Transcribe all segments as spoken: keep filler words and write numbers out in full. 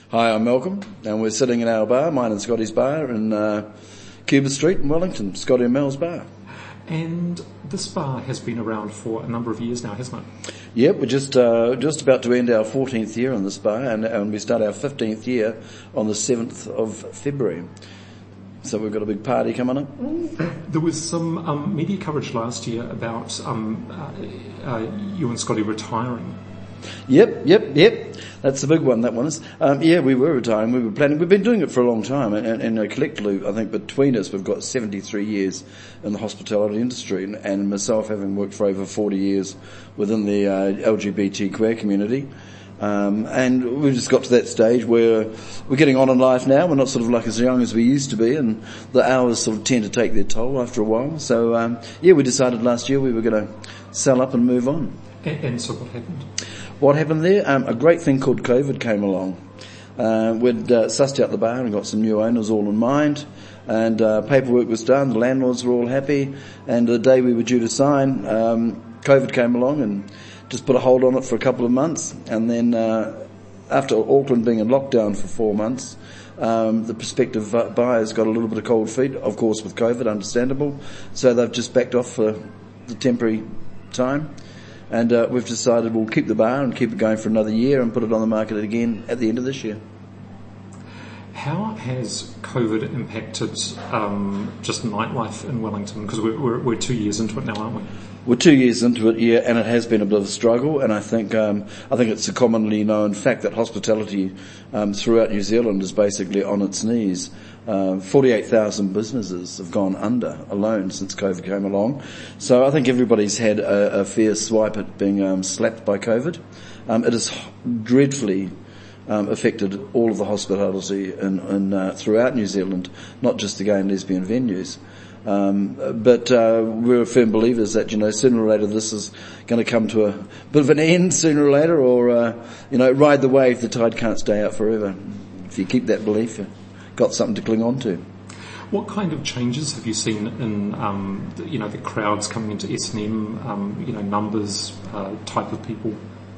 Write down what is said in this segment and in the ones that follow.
Hi, I'm Malcolm, and we're sitting in our bar, mine and Scotty's bar, in uh, Cuba Street in Wellington, Scotty and Mel's bar. And this bar has been around for a number of years now, hasn't it? Yep, we're just uh, just about to end our fourteenth year on this bar, and, and we start our fifteenth year on the seventh of February. So we've got a big party coming up. There was some um, media coverage last year about um, uh, uh, you and Scotty retiring. Yep, yep, yep. That's the big one, that one is. Um, yeah, we were retiring. We were planning. We've been doing it for a long time. And, and, and uh, collectively, I think between us, we've got seventy-three years in the hospitality industry. And, and myself, having worked for over forty years within the uh, L G B T queer community. Um, and we've just got to that stage where we're getting on in life now. We're not sort of like as young as we used to be. And the hours sort of tend to take their toll after a while. So, um, yeah, we decided last year we were going to sell up and move on. And, and so what happened? What happened there? Um, a great thing called COVID came along. Uh, we'd uh, sussed out the bar and got some new owners all in mind, and uh, paperwork was done. The landlords were all happy, and the day we were due to sign, um, COVID came along and just put a hold on it for a couple of months. And then uh, after Auckland being in lockdown for four months, um, the prospective buyers got a little bit of cold feet, of course with COVID, understandable. So they've just backed off for the temporary time. And uh, we've decided we'll keep the bar and keep it going for another year and put it on the market again at the end of this year. How has COVID impacted um, just nightlife in Wellington? Because we're, we're, we're two years into it now, aren't we? We're two years into it, yeah, and it has been a bit of a struggle. And I think um, I think it's a commonly known fact that hospitality um, throughout New Zealand is basically on its knees. Uh, forty-eight thousand businesses have gone under alone since COVID came along. So I think everybody's had a, a fair swipe at being um, slapped by COVID. Um, it has dreadfully um, affected all of the hospitality in, in, uh, throughout New Zealand, not just the gay and lesbian venues. Um, but uh, we're firm believers that, you know, sooner or later this is going to come to a bit of an end sooner or later, or, uh, you know, ride the wave. The tide can't stay out forever. If you keep that belief, you've got something to cling on to. What kind of changes have you seen in, um, the, you know, the crowds coming into S and M, um, you know, numbers, uh, type of people?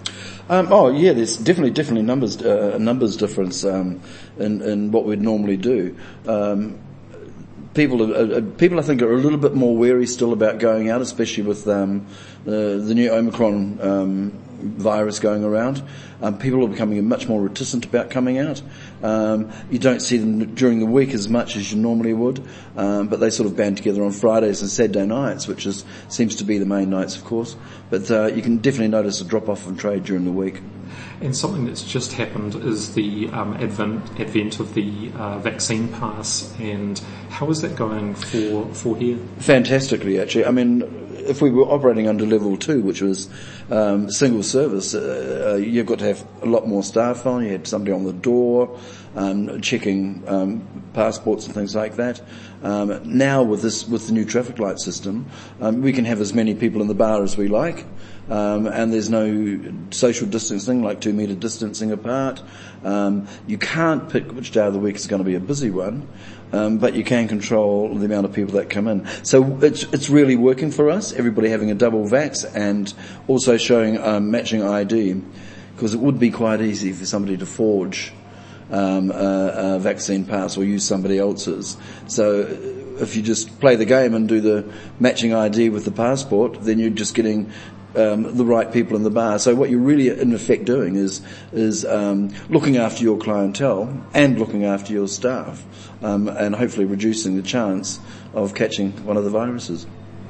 Um, oh yeah, there's definitely definitely numbers uh, a numbers difference um, in, in what we'd normally do. Um, People, uh, people, I think, are a little bit more wary still about going out, especially with um, the, the new Omicron um, virus going around. Um, people are becoming much more reticent about coming out. Um, you don't see them during the week as much as you normally would, um, but they sort of band together on Fridays and Saturday nights, which is seems to be the main nights, of course. But uh, you can definitely notice a drop-off in trade during the week. And something that's just happened is the um, advent, advent of the uh, vaccine pass, and how is that going for, for here? Fantastically, actually. I mean, if we were operating under level two, which was um, single service, uh, you've got to have a lot more staff on. You had somebody on the door um, checking um, passports and things like that. Um, now with this, with the new traffic light system, um, we can have as many people in the bar as we like. Um, and there's no social distancing, like two metre distancing apart. Um, you can't pick which day of the week is going to be a busy one, um, but you can control the amount of people that come in. So it's it's really working for us, everybody having a double vax and also showing um, matching I D, because it would be quite easy for somebody to forge um, a, a vaccine pass or use somebody else's. So if you just play the game and do the matching I D with the passport, then you're just getting Um, the right people in the bar. So what you're really in effect doing is is um, looking after your clientele and looking after your staff, um, and hopefully reducing the chance of catching one of the viruses.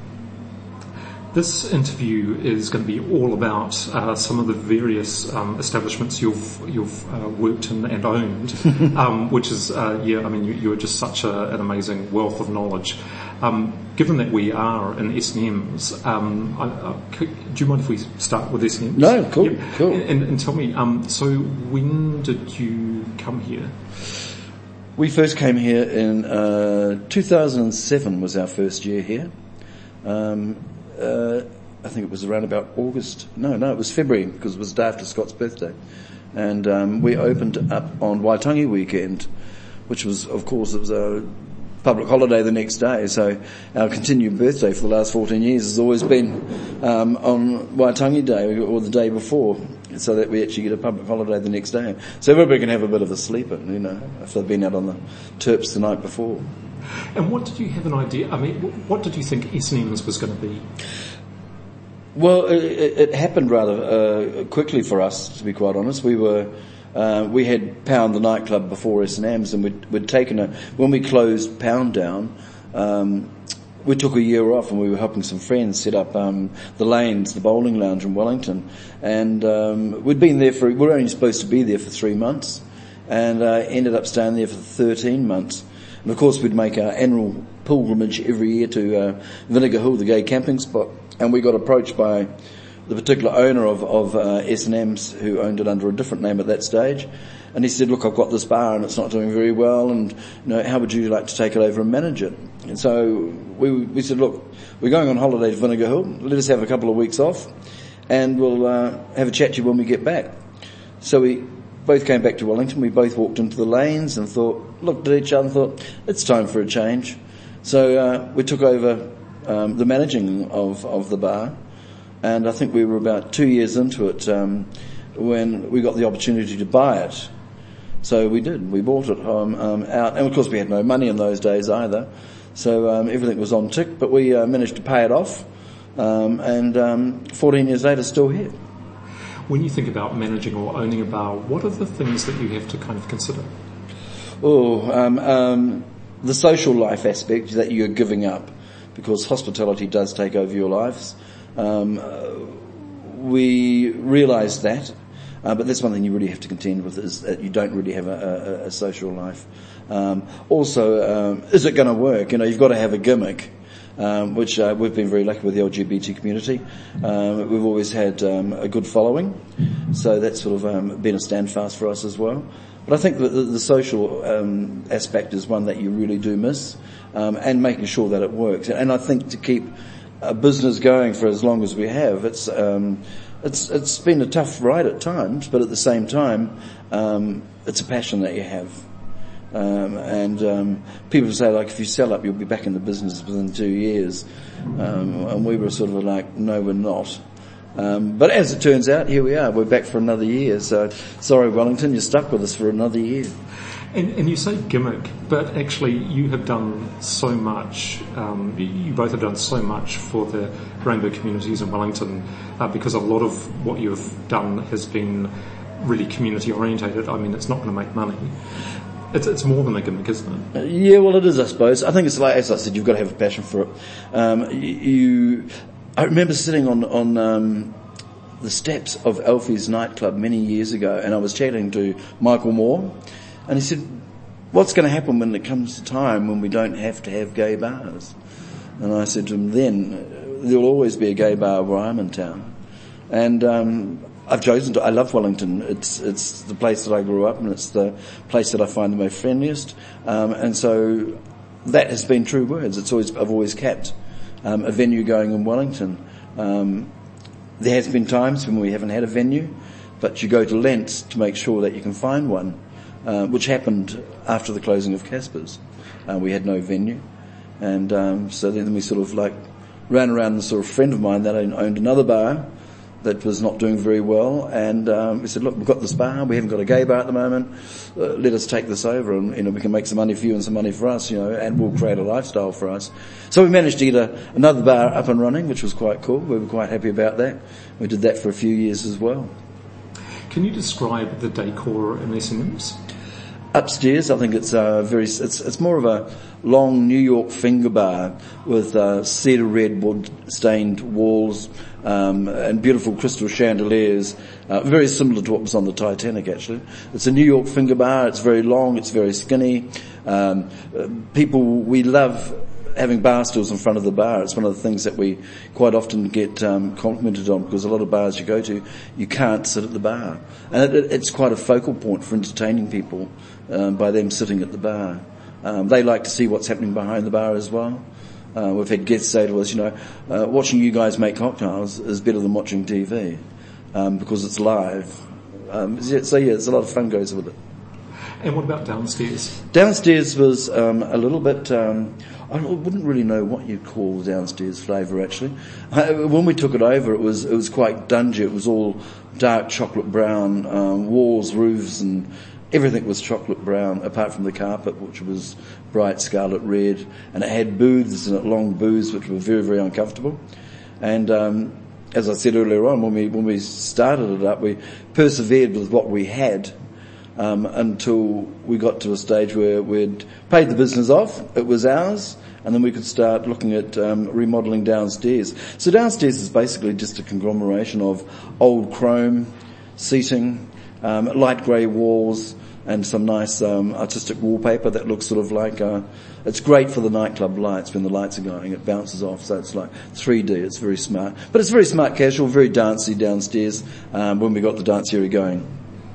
This interview is going to be all about uh, some of the various um, establishments you've you've uh, worked in and owned, um, which is uh, yeah. I mean, you, you are just such a, an amazing wealth of knowledge. Um, given that we are in S and M's, um, I, I, could, do you mind if we start with S and M's? No, cool, yep. cool. And, and tell me, um, so when did you come here? We first came here in uh, two thousand seven was our first year here. Um, uh, I think it was around about August. No, no, it was February, because it was the day after Scott's birthday. And um, we opened up on Waitangi weekend, which was, of course, it was a public holiday the next day. So our continued birthday for the last fourteen years has always been um, on Waitangi Day or the day before. so that we actually get a public holiday the next day. So everybody can have a bit of a sleeper, you know, if they've been out on the terps the night before. And what did you have an idea, I mean, what did you think S and M's was going to be? Well, it, it happened rather uh, quickly for us, to be quite honest. We were, uh, we had Pound the nightclub before S and M's, and we'd, we'd taken a, when we closed Pound down, um, we took a year off and we were helping some friends set up um, the Lanes, the bowling lounge in Wellington. And um, we'd been there for, we were only supposed to be there for three months and uh, ended up staying there for thirteen months. And of course we'd make our annual pilgrimage every year to uh, Vinegar Hill, the gay camping spot. And we got approached by the particular owner of, of uh, S and M's, who owned it under a different name at that stage. And he said, look, I've got this bar and it's not doing very well, and you know, how would you like to take it over and manage it? And so we we said, look, we're going on holiday to Vinegar Hill. Let us have a couple of weeks off, and we'll uh, have a chat to you when we get back. So we both came back to Wellington. We both walked into the Lanes and thought, looked at each other and thought, it's time for a change. So uh, we took over um, the managing of, of the bar, and I think we were about two years into it um, when we got the opportunity to buy it. So we did. We bought it um, um, out, and of course we had no money in those days either. So um, everything was on tick, but we uh, managed to pay it off, um, and um, fourteen years later, still here. When you think about managing or owning a bar, what are the things that you have to kind of consider? Oh, um, um, the social life aspect that you're giving up, because hospitality does take over your lives. Um, uh, we realised that. Uh, but that's one thing you really have to contend with, is that you don't really have a, a, a social life. Um, also, um, is it going to work? You know, you've got to have a gimmick, um, which uh, we've been very lucky with the L G B T community. Um, we've always had um, a good following, so that's sort of um, been a standfast for us as well. But I think that the, the social um, aspect is one that you really do miss, um, and making sure that it works. And I think to keep a business going for as long as we have, it's um, It's it's been a tough ride at times, but at the same time, um, it's a passion that you have. Um, and um, people say, like, if you sell up, you'll be back in the business within two years. Um, and we were sort of like, no, we're not. Um, but as it turns out, here we are. We're back for another year. So, sorry, Wellington, you're stuck with us for another year. And, and you say gimmick, but actually you have done so much, um, you both have done so much for the rainbow communities in Wellington, uh, because a lot of what you've done has been really community orientated. I mean, it's not going to make money. It's, it's more than a gimmick, isn't it? Uh, yeah, well, it is, I suppose. I think it's like, as I said, you've got to have a passion for it. Um, you, I remember sitting on, on, um, the steps of Alfie's nightclub many years ago, and I was chatting to Michael Moore. And he said, what's going to happen when it comes to time when we don't have to have gay bars? And I said to him, then there'll always be a gay bar where I'm in town. And um, I've chosen to, I love Wellington. It's it's the place that I grew up, and it's the place that I find the most friendliest. Um, and so that has been true words. It's always I've always kept um, a venue going in Wellington. Um, there has been times when we haven't had a venue, but you go to lengths to make sure that you can find one. Uh, which happened after the closing of Casper's. Uh, we had no venue. And um, so then we sort of like ran around, and sort of friend of mine that owned another bar that was not doing very well. And um, we said, look, we've got this bar, we haven't got a gay bar at the moment. Uh, let us take this over, and you know, we can make some money for you and some money for us, you know, and we'll create a lifestyle for us. So we managed to get a, another bar up and running, which was quite cool. We were quite happy about that. We did that for a few years as well. Can you describe the decor in S and M's? Upstairs, I think it's uh, very. It's it's more of a long New York finger bar with uh, cedar redwood stained walls um, and beautiful crystal chandeliers. Uh, very similar to what was on the Titanic, actually. It's a New York finger bar. It's very long. It's very skinny. Um, people, we love having bar stools in front of the bar. It's one of the things that we quite often get um, complimented on, because a lot of bars you go to, you can't sit at the bar. And it, it's quite a focal point for entertaining people um, by them sitting at the bar. Um, they like to see what's happening behind the bar as well. Uh, we've had guests say to us, you know, uh, watching you guys make cocktails is better than watching T V, um, because it's live. Um, so yeah, there's a lot of fun goes with it. And what about downstairs? Downstairs was um, a little bit, um, I wouldn't really know what you'd call the downstairs flavour actually. When we took it over, it was it was quite dungy. It was all dark chocolate brown, um, walls, roofs, and everything was chocolate brown, apart from the carpet, which was bright scarlet red, and it had booths in it, long booths, which were very, very uncomfortable. And um, as I said earlier on, when we when we started it up, we persevered with what we had um, until we got to a stage where we'd paid the business off, it was ours, and then we could start looking at um, remodelling downstairs. So downstairs is basically just a conglomeration of old chrome seating, um, light grey walls, and some nice um, artistic wallpaper that looks sort of like, uh, it's great for the nightclub lights when the lights are going. It bounces off, so it's like three D. It's very smart. But it's very smart casual, very dancey downstairs um, when we got the dance area going.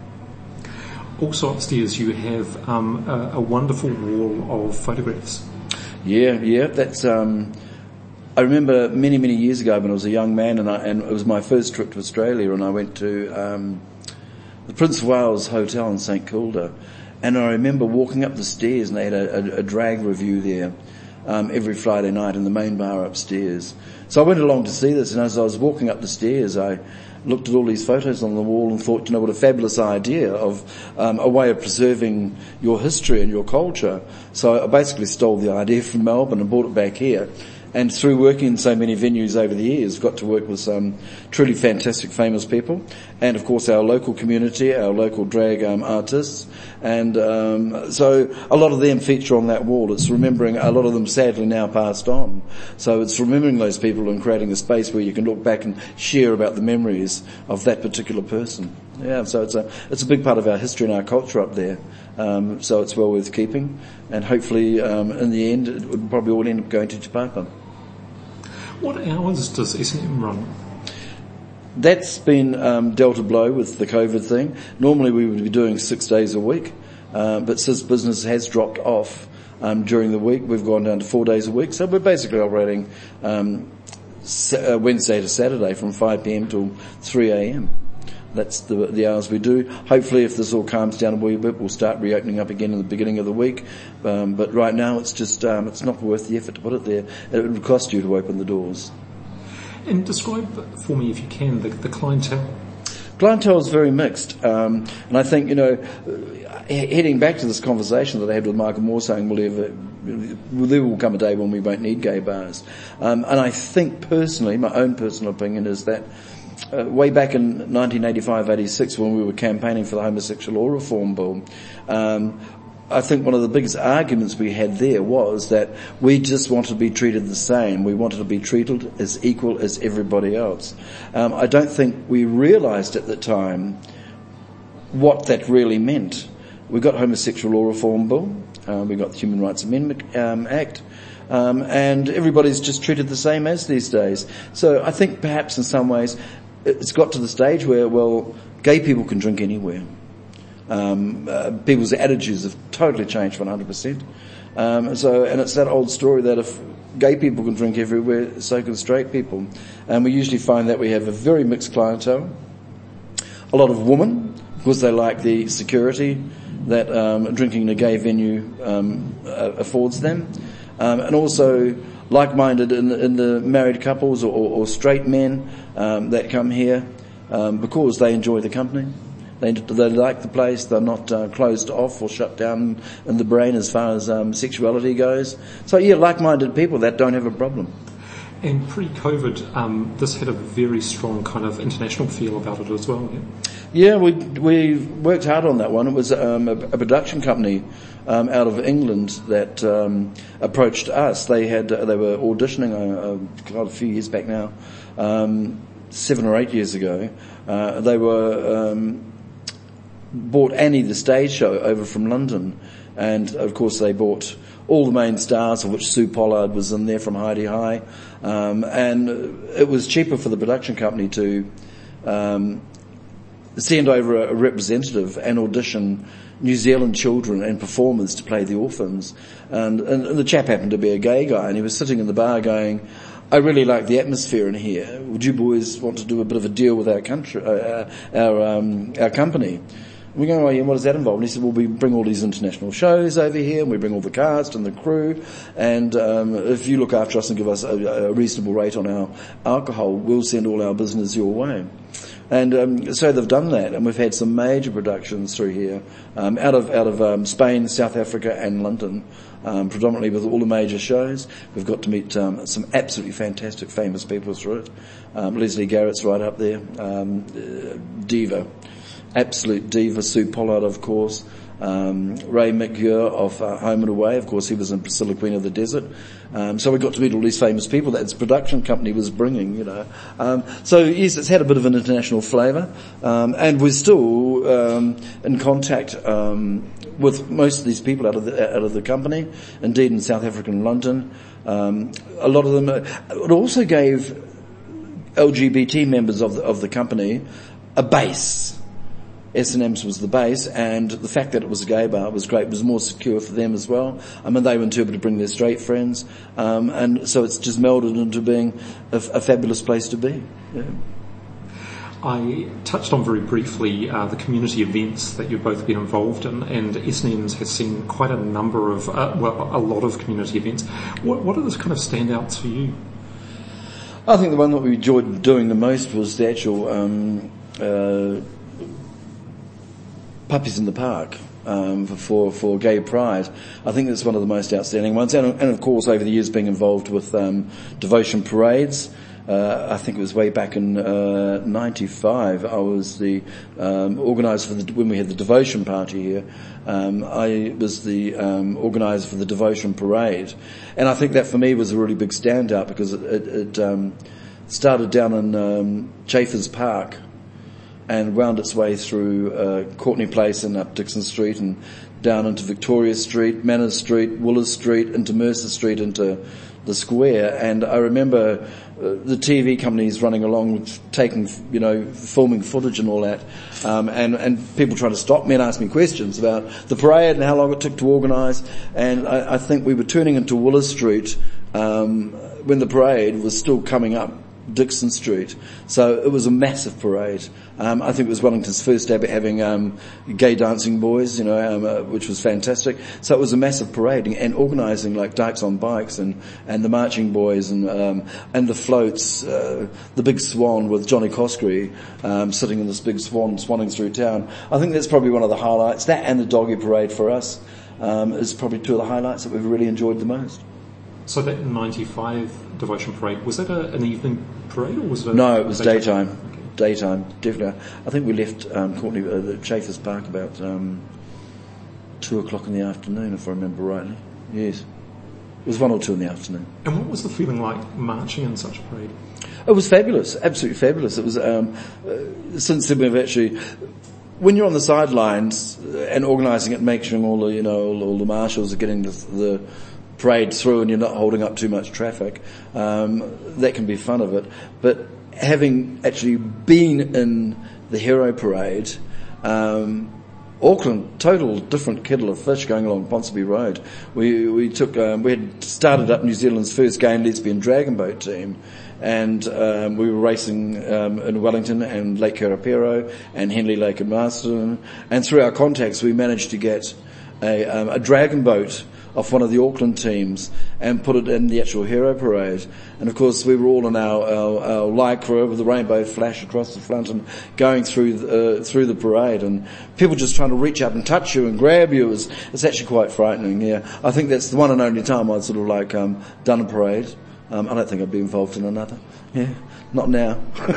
Also upstairs you have um, a, a wonderful wall of photographs. Yeah, yeah, that's, um, I remember many, many years ago when I was a young man, and, I, and it was my first trip to Australia, and I went to um, the Prince of Wales Hotel in St Kilda, and I remember walking up the stairs, and they had a, a, a drag review there um, every Friday night in the main bar upstairs. So I went along to see this, and as I was walking up the stairs, I looked at all these photos on the wall and thought, you know, what a fabulous idea of um, a way of preserving your history and your culture. So I basically stole the idea from Melbourne and brought it back here. And through working in so many venues over the years, got to work with some truly fantastic, famous people, and of course our local community, our local drag um, artists, and um, so a lot of them feature on that wall. It's remembering a lot of them sadly now passed on, so it's remembering those people and creating a space where you can look back and share about the memories of that particular person. Yeah, so it's a it's a big part of our history and our culture up there. Um, so it's well worth keeping, and hopefully um, in the end it would probably all end up going to Te Papa. What hours does S and M run? That's been um, dealt a blow with the COVID thing. Normally we would be doing six days a week, uh, but since business has dropped off um, during the week, we've gone down to four days a week. So we're basically operating um, Wednesday to Saturday from five p.m. till three a.m. That's the, the hours we do. Hopefully if this all calms down a wee bit, we'll start reopening up again in the beginning of the week. Um, but right now it's just, um, it's not worth the effort to put it there. It would cost you to open the doors. And describe for me, if you can, the, the clientele. Clientele is very mixed. Um, and I think, you know, heading back to this conversation that I had with Michael Moore saying, well, ever, there will come a day when we won't need gay bars. Um, and I think personally, my own personal opinion is that Uh, way back in nineteen eighty-five eighty-six when we were campaigning for the homosexual law reform bill, um, I think one of the biggest arguments we had there was that we just wanted to be treated the same. We wanted to be treated as equal as everybody else. Um, I don't think we realised at the time what that really meant. We got homosexual law reform bill, uh, we got the Human Rights Amendment um, Act, um, and everybody's just treated the same as these days. So I think perhaps in some ways it's got to the stage where, well, gay people can drink anywhere. Um, uh, people's attitudes have totally changed one hundred percent. Um, so, and it's that old story that if gay people can drink everywhere, so can straight people. And we usually find that we have a very mixed clientele. A lot of women, because they like the security that um, drinking in a gay venue um, affords them. Um, and also like-minded in the, in the married couples or, or straight men um, that come here um, because they enjoy the company. They, they like the place. They're not uh, closed off or shut down in the brain as far as um, sexuality goes. So yeah, like-minded people that don't have a problem. And pre-COVID, um, this had a very strong kind of international feel about it as well. Yeah, yeah we we worked hard on that one. It was um, a, a production company um, out of England that um, approached us. They had uh, they were auditioning a, a, a few years back now, um, seven or eight years ago. Uh, they were um, bought Annie the stage show over from London, and of course they bought all the main stars, of which Sue Pollard was in there from Heidi High, um, and it was cheaper for the production company to um, send over a representative and audition New Zealand children and performers to play the orphans. And, and, and the chap happened to be a gay guy, and he was sitting in the bar going, I really like the atmosphere in here. Would you boys want to do a bit of a deal with our country, uh, our um, our company? We go, oh yeah, what does that involve? And he said, well, we bring all these international shows over here, and we bring all the cast and the crew, and um, if you look after us and give us a, a reasonable rate on our alcohol, we'll send all our business your way. And um, so they've done that, and we've had some major productions through here, um, out of out of um, Spain, South Africa, and London, um, predominantly with all the major shows. We've got to meet um, some absolutely fantastic, famous people through it. Um, Leslie Garrett's right up there, um, uh, diva, absolute diva. Sue Pollard, of course. Um, Ray McGuire of uh, Home and Away, of course, he was in Priscilla, Queen of the Desert. Um, so we got to meet all these famous people that its production company was bringing, you know. Um, so yes, it's had a bit of an international flavour, um, and we're still um, in contact um, with most of these people out of the out of the company. Indeed, in South Africa and London, um, a lot of them. Uh, it also gave L G B T members of the, of the company a base. S and M's was the base, and the fact that it was a gay bar was great. It was more secure for them as well. I mean, they were able to bring their straight friends, um, and so it's just melded into being a, a fabulous place to be. Yeah. I touched on very briefly uh, the community events that you've both been involved in, and S and M's has seen quite a number of, uh, well, a lot of community events. What, what are the kind of standouts for you? I think the one that we enjoyed doing the most was the actual um, uh, Puppies in the Park um, for for Gay Pride. I think that's one of the most outstanding ones, and, and of course over the years being involved with um, devotion parades. Uh, I think it was way back in uh, ninety-five. I was the um, organizer for the when we had the devotion party here. Um, I was the um, organizer for the devotion parade, and I think that for me was a really big standout because it, it, it um, started down in um, Chaffers Park and wound its way through uh, Courtney Place and up Dixon Street and down into Victoria Street, Manners Street, Woolers Street, into Mercer Street, into the square. And I remember uh, the T V companies running along, taking, you know, filming footage and all that, um, and, and people trying to stop me and ask me questions about the parade and how long it took to organise. And I, I think we were turning into Woolers Street um, when the parade was still coming up Dixon Street. So it was a massive parade. Um, I think it was Wellington's first stab at having um, gay dancing boys, you know, um, uh, which was fantastic. So it was a massive parade, and, and organising like Dykes on Bikes and, and the Marching Boys and um, and the floats, uh, the big swan with Johnny Coskery um, sitting in this big swan swanning through town. I think that's probably one of the highlights. That and the doggy parade for us um, is probably two of the highlights that we've really enjoyed the most. So that ninety-five devotion parade, was that a, an evening parade or was it a... No, it was daytime. daytime. Okay. Daytime, definitely. I think we left um, Courtney, uh, the Chaffers Park about um, two o'clock in the afternoon, if I remember rightly. Yes. It was one or two in the afternoon. And what was the feeling like marching in such a parade? It was fabulous, absolutely fabulous. It was, um, uh, since then we've actually... When you're on the sidelines and organising it, making sure all the, you know, all, all the marshals are getting the... the parade through and you're not holding up too much traffic, um, that can be fun of it. But having actually been in the Hero Parade, um, Auckland, total different kettle of fish going along Ponsonby Road. We we took um, we had started up New Zealand's first gay and lesbian dragon boat team, and um, we were racing um, in Wellington and Lake Karapiro and Henley Lake and Marston, and through our contacts we managed to get a, um, a dragon boat off one of the Auckland teams and put it in the actual Hero Parade. And of course we were all in our, our, our lycra with the rainbow flash across the front and going through the, uh, through the parade, and people just trying to reach up and touch you and grab you. It's, it's actually quite frightening, yeah. I think that's the one and only time I'd sort of like um, done a parade. Um, I don't think I'd be involved in another. Yeah, not now.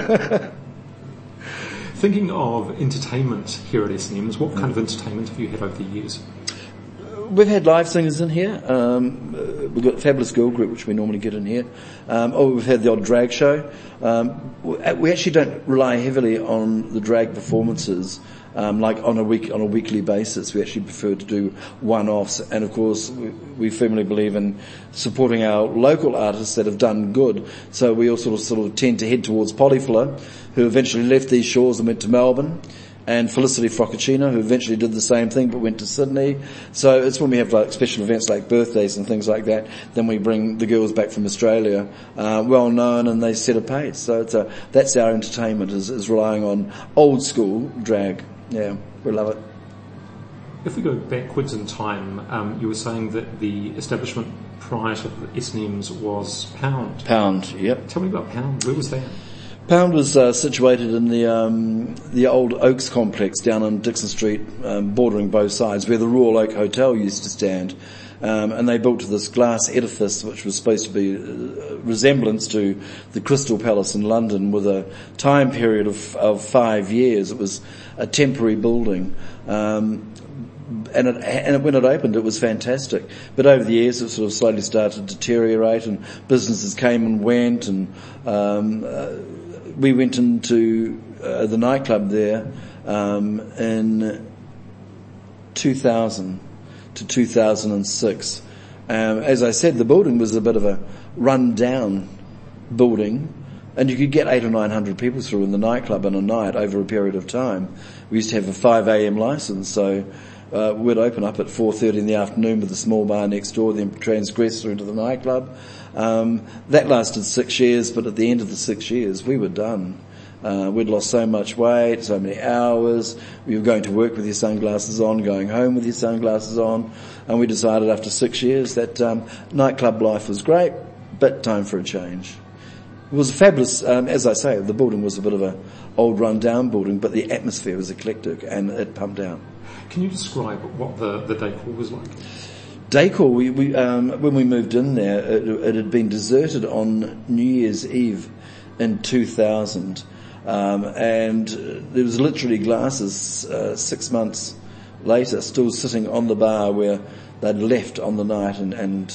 Thinking of entertainment here at S and M's, what kind of entertainment have you had over the years? We've had live singers in here. Um, we've got a Fabulous Girl Group, which we normally get in here. Um, or we've had the odd drag show. Um, we actually don't rely heavily on the drag performances, um, like on a week on a weekly basis. We actually prefer to do one-offs, and of course, we, we firmly believe in supporting our local artists that have done good. So we all sort of sort of tend to head towards Polyfilla, who eventually left these shores and went to Melbourne, and Felicity Froccaccino, who eventually did the same thing but went to Sydney. So it's when we have like special events like birthdays and things like that, then we bring the girls back from Australia, uh, well known, and they set a pace. So it's a, that's our entertainment, is, is relying on old school drag. Yeah, we love it. If we go backwards in time, um, you were saying that the establishment prior to the S and M's was Pound. Pound, yep. Tell me about Pound. Where was that? Pound was uh, situated in the um, the old Oaks complex down on Dixon Street, um, bordering both sides, where the Royal Oak Hotel used to stand. Um, and they built this glass edifice which was supposed to be a resemblance to the Crystal Palace in London, with a time period of, of five years. It was a temporary building. Um, and, it, and when it opened, it was fantastic. But over the years, it sort of slowly started to deteriorate, and businesses came and went, and um, uh, we went into uh, the nightclub there um, in two thousand. To two thousand six. Um, as I said, the building was a bit of a run-down building, and you could get eight or nine hundred people through in the nightclub in a night over a period of time. We used to have a five a.m. license, so uh, we'd open up at four thirty in the afternoon with a small bar next door, then transgress through to the nightclub. Um, that lasted six years, but at the end of the six years, we were done. Uh, we'd lost so much weight, so many hours. We were going to work with your sunglasses on, going home with your sunglasses on, and we decided after six years that um, nightclub life was great, but time for a change. It was a fabulous, um, as I say, the building was a bit of a old run-down building, but the atmosphere was eclectic and it pumped out. Can you describe what the, the decor was like? Decor, we, we um, when we moved in there, it, it had been deserted on New Year's Eve in two thousand. Um, and there was literally glasses uh, six months later still sitting on the bar where they'd left on the night, and, and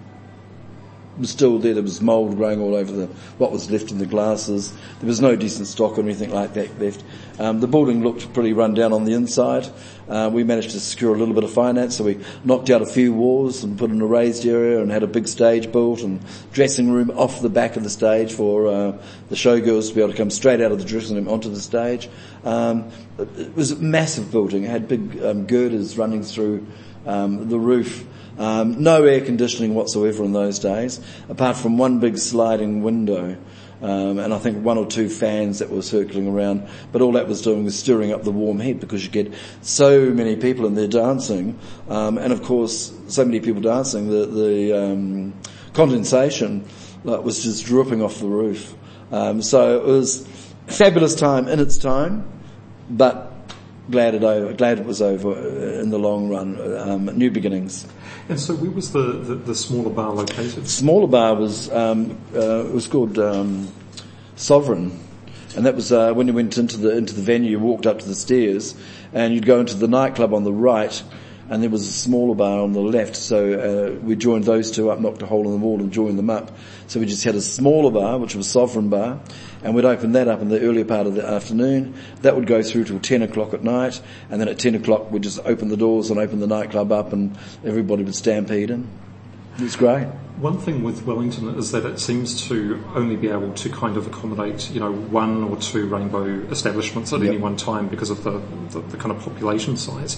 was still there. There was mould growing all over the what was left in the glasses. There was no decent stock or anything like that left. Um, the building looked pretty run down on the inside. Uh, we managed to secure a little bit of finance, so we knocked out a few walls and put in a raised area and had a big stage built and dressing room off the back of the stage for uh, the showgirls to be able to come straight out of the dressing room onto the stage. Um, it was a massive building. It had big um, girders running through um, the roof. Um, no air conditioning whatsoever in those days, apart from one big sliding window. Um, and I think one or two fans that were circling around, but all that was doing was stirring up the warm heat, because you get so many people in there dancing, um, and of course so many people dancing, the, the um, condensation uh, was just dripping off the roof. Um, so it was a fabulous time in its time, but glad it over, glad it was over in the long run. Um, new beginnings. And so where was the, the, the smaller bar located? Smaller bar was um, uh, it was called um, Sovereign, and that was uh, when you went into the into the venue, you walked up to the stairs, and you'd go into the nightclub on the right, and there was a smaller bar on the left. So uh, we joined those two up, knocked a hole in the wall, and joined them up. So we just had a smaller bar, which was Sovereign Bar, and we'd open that up in the earlier part of the afternoon. That would go through till ten o'clock at night, and then at ten o'clock we'd just open the doors and open the nightclub up, and everybody would stampede in. It was great. One thing with Wellington is that it seems to only be able to kind of accommodate, you know, one or two rainbow establishments at yep. any one time because of the, the, the kind of population size.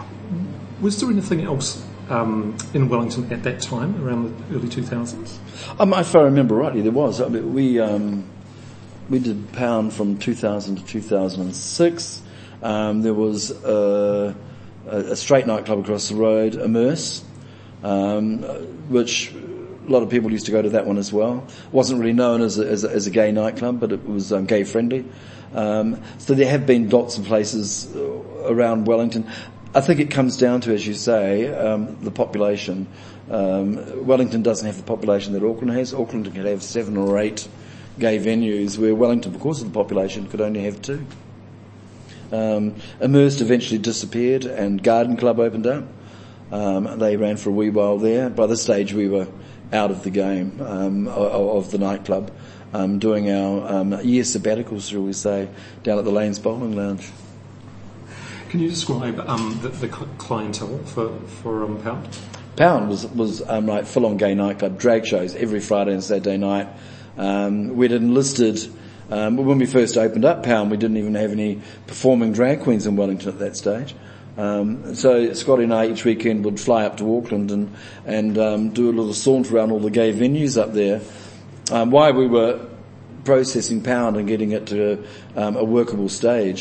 Was there anything else um, in Wellington at that time, around the early two thousands? Um, if I remember rightly, there was. I mean, we um, we did Pound from two thousand to two thousand six. Um, there was a, a straight nightclub across the road, Immerse, um, which a lot of people used to go to that one as well. It wasn't really known as a, as a, as a gay nightclub, but it was um, gay friendly. Um, so there have been dots and places around Wellington. I think it comes down to, as you say, um, the population. Um, Wellington doesn't have the population that Auckland has. Auckland could have seven or eight gay venues, where Wellington, because of the population, could only have two. Um, Immersed eventually disappeared, and Garden Club opened up. Um, they ran for a wee while there. By this stage, we were out of the game um, of, of the nightclub, um, doing our um, year sabbaticals, shall we say, down at the Lanes Bowling Lounge. Can you describe um, the, the clientele for for um, Pound? Pound was was um, like full-on gay nightclub, drag shows every Friday and Saturday night. Um, we'd enlisted um, when we first opened up Pound. We didn't even have any performing drag queens in Wellington at that stage. Um, so Scotty and I each weekend would fly up to Auckland and and um, do a little saunter around all the gay venues up there. Um, while we were processing Pound and getting it to um, a workable stage,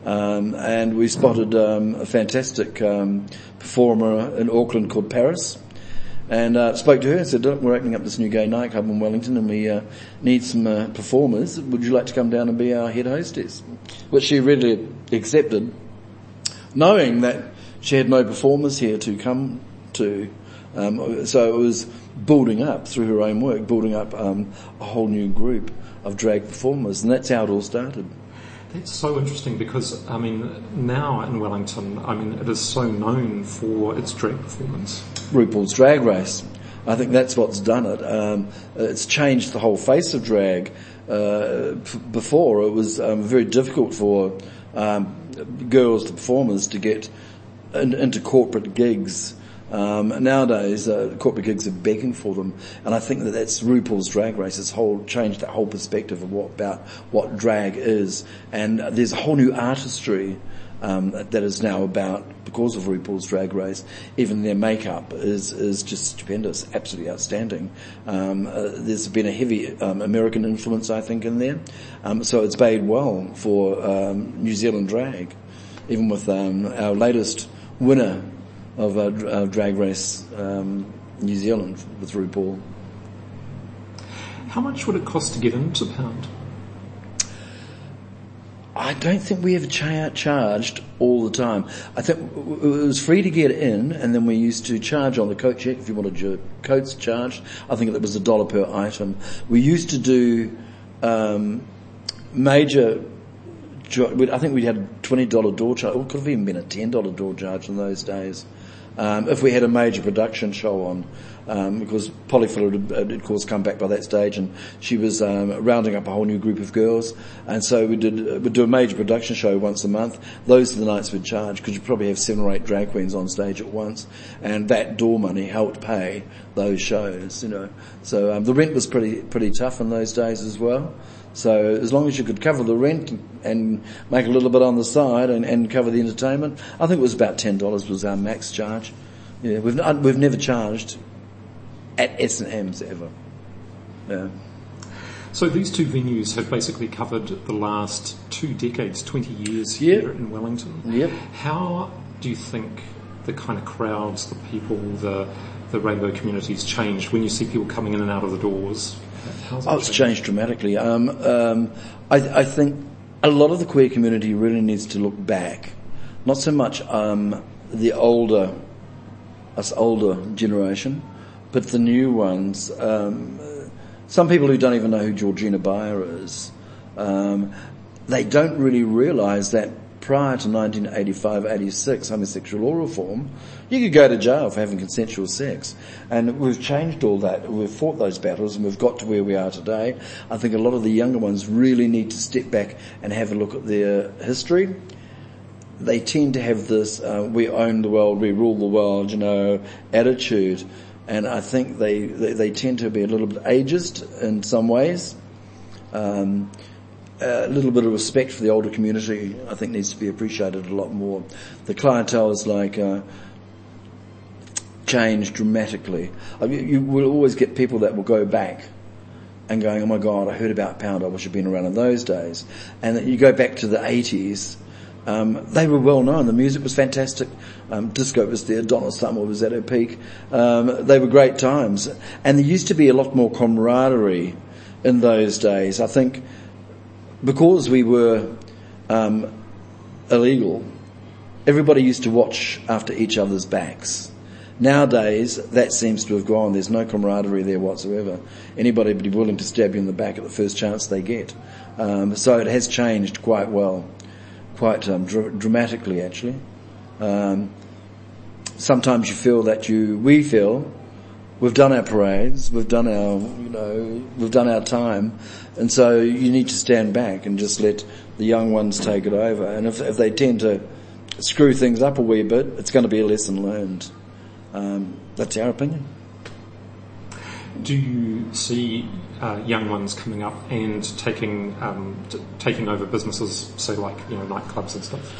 Um, and we spotted um, a fantastic um, performer in Auckland called Paris. And uh, spoke to her and said, look, we're opening up this new gay nightclub in Wellington and we uh, need some uh, performers. Would you like to come down and be our head hostess? Which she readily accepted, knowing that she had no performers here to come to. Um, so it was building up, through her own work, building up um, a whole new group of drag performers. And that's how it all started. That's so interesting because, I mean, now in Wellington, I mean, it is so known for its drag performance. RuPaul's Drag Race. I think that's what's done it. Um, it's changed the whole face of drag. Uh, p- before, it was um, very difficult for um, girls, the performers, to get in, into corporate gigs. Um, nowadays, uh, corporate gigs are begging for them, and I think that that's RuPaul's Drag Race. It's whole changed that whole perspective of what about what drag is, and there's a whole new artistry um, that is now about because of RuPaul's Drag Race. Even their makeup is is just stupendous, absolutely outstanding. Um, uh, there's been a heavy um, American influence, I think, in there, um, so it's bode well for um, New Zealand drag. Even with um, our latest winner of uh, uh, Drag Race um, New Zealand with RuPaul. How much would it cost to get into Pound? I don't think we ever cha- charged all the time. I think w- w- it was free to get in, and then we used to charge on the coat check if you wanted your coats charged. I think it was a dollar per item. We used to do um, major. I think we had a twenty dollars door charge, or it could have even been a ten dollars door charge in those days. Um, if we had a major production show on, um, because Polly Fuller had, of course, come back by that stage, and she was um, rounding up a whole new group of girls, and so we did uh, we'd do a major production show once a month. Those are the nights we'd charge, because you probably have seven or eight drag queens on stage at once, and that door money helped pay those shows, you know. So um, the rent was pretty pretty tough in those days as well. So as long as you could cover the rent and make a little bit on the side and, and cover the entertainment, I think it was about ten dollars was our max charge. Yeah, we've not, we've never charged at S and M's ever. Yeah. So these two venues have basically covered the last two decades, twenty years here Yep. in Wellington. Yep. How do you think the kind of crowds, the people, the the rainbow community's changed when you see people coming in and out of the doors? How's Oh, it's changed dramatically. Um, um, I, I think a lot of the queer community really needs to look back, not so much um, the older, us older generation, but the new ones. Um, some people who don't even know who Georgina Bayer is, um, they don't really realise that prior to nineteen eighty-five eighty-six, homosexual law reform, you could go to jail for having consensual sex. And we've changed all that. We've fought those battles and we've got to where we are today. I think a lot of the younger ones really need to step back and have a look at their history. They tend to have this, uh, we own the world, we rule the world, you know, attitude. And I think they, they, they tend to be a little bit ageist in some ways. Um, a little bit of respect for the older community, I think, needs to be appreciated a lot more. The clientele is like uh, changed dramatically. I mean, you will always get people that will go back and going, "Oh my God, I heard about Pound. I wish I'd been around in those days." And you go back to the eighties. Um, they were well known. The music was fantastic. Um, disco was there. Donna Summer was at her peak. Um, they were great times, and there used to be a lot more camaraderie in those days. I think. Because we were um, illegal, everybody used to watch after each other's backs. Nowadays, that seems to have gone. There's no camaraderie there whatsoever. Anybody would be willing to stab you in the back at the first chance they get. Um, so it has changed quite well, quite um, dr- dramatically actually. Um, sometimes you feel that you, we feel, we've done our parades, we've done our, you know, we've done our time, and so you need to stand back and just let the young ones take it over. And if, if they tend to screw things up a wee bit, it's going to be a lesson learned. Um, that's our opinion. Do you see uh, young ones coming up and taking um, t- taking over businesses, say like you know nightclubs and stuff?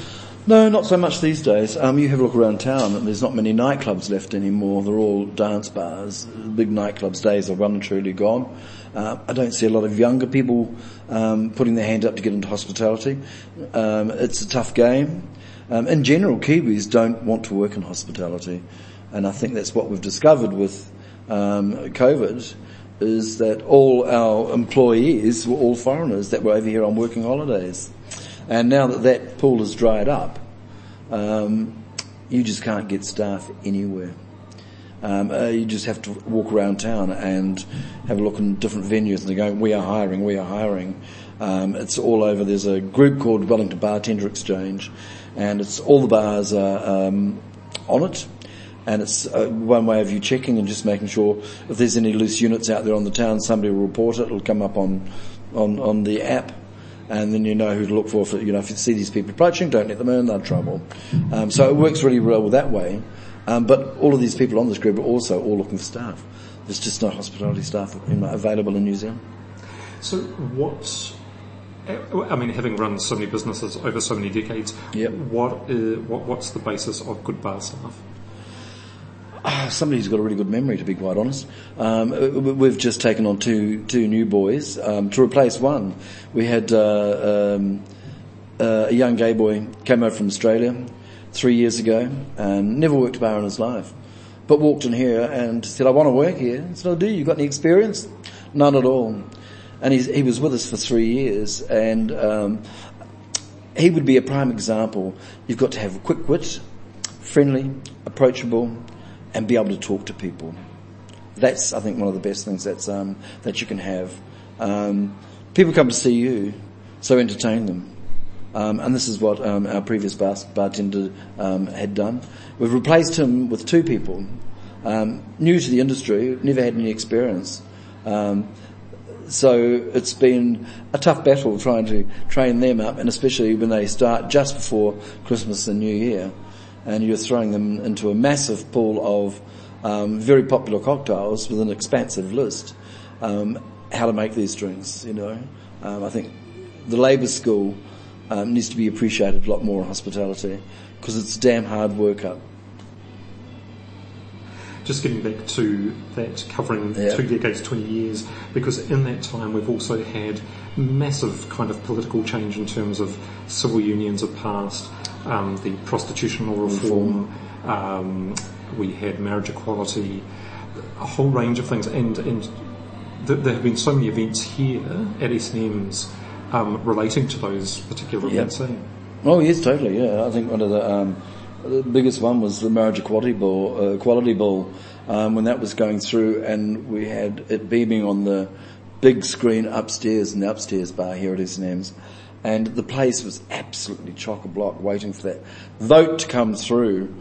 No, not so much these days. Um, you have a look around town and there's not many nightclubs left anymore. They're all dance bars. Big nightclubs days are well and truly gone. Uh, I don't see a lot of younger people um, putting their hand up to get into hospitality. Um, it's a tough game. Um, in general, Kiwis don't want to work in hospitality. And I think that's what we've discovered with um, COVID, is that all our employees were all foreigners that were over here on working holidays. And now that that pool has dried up, um, you just can't get staff anywhere. Um, uh, you just have to walk around town and have a look in different venues and they're going, we are hiring, we are hiring. Um, it's all over. There's a group called Wellington Bartender Exchange and it's all the bars are um, on it. And it's uh, one way of you checking and just making sure if there's any loose units out there on the town, somebody will report it. It'll come up on, on, on the app. And then you know who to look for. For you know, if you see these people approaching, don't let them in, they're in trouble. Um, so it works really well that way. Um, but all of these people on this group are also all looking for staff. There's just no hospitality staff you know, available in New Zealand. So what, I mean, having run so many businesses over so many decades, yep. what, is, what what's the basis of good bar staff? Somebody who's got a really good memory, to be quite honest. Um, we've just taken on two two new boys um, to replace one. We had uh, um, uh, a young gay boy came over from Australia three years ago and never worked a bar in his life, but walked in here and said, "I want to work here." I said, "Oh, do you? You got any experience?" None at all. And he's, he was with us for three years, and um, he would be a prime example. You've got to have a quick wit, friendly, approachable, and be able to talk to people. That's, I think, one of the best things that's, um, that you can have. Um, people come to see you, so entertain them. Um, and this is what, um, our previous bar, bartender, um, had done. We've replaced him with two people, um, new to the industry, never had any experience. Um, so it's been a tough battle trying to train them up, and especially when they start just before Christmas and New Year. And you're throwing them into a massive pool of um, very popular cocktails with an expansive list. Um, how to make these drinks, you know. Um, I think the labour school um, needs to be appreciated a lot more in hospitality because it's damn hard work up. Just getting back to that, covering yeah. two decades, twenty years, because in that time we've also had massive kind of political change in terms of civil unions have passed. Um, the prostitutional reform, um, we had marriage equality, a whole range of things, and, and th- there have been so many events here at S and M's um, relating to those particular yep. events. Eh? Oh yes, totally. Yeah, I think one of the, um, the biggest one was the marriage equality bill, uh, equality bill, um, when that was going through, and we had it beaming on the big screen upstairs in the upstairs bar here at S and M's. And the place was absolutely chock-a-block waiting for that vote to come through.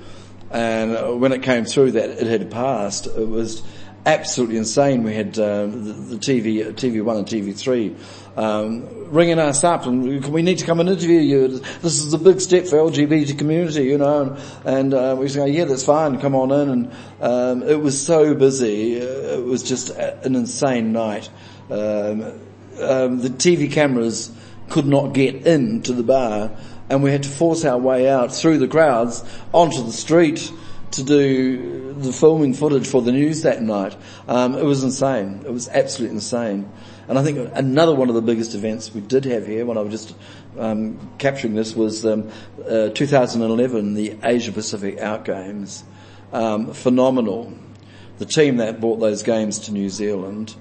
And when it came through that it had passed, it was absolutely insane. We had um, the, the T V, T V one and T V three um, ringing us up, and we need to come and interview you. This is a big step for L G B T community, you know. And, and uh, we said, yeah, that's fine, come on in. And um, it was so busy. It was just an insane night. Um, um, the T V cameras could not get into the bar, and we had to force our way out through the crowds onto the street to do the filming footage for the news that night. Um, it was insane. It was absolutely insane. And I think another one of the biggest events we did have here, when I was just um, capturing this, was um, uh, two thousand eleven, the Asia Pacific Out Games. Um, phenomenal. The team that brought those games to New Zealand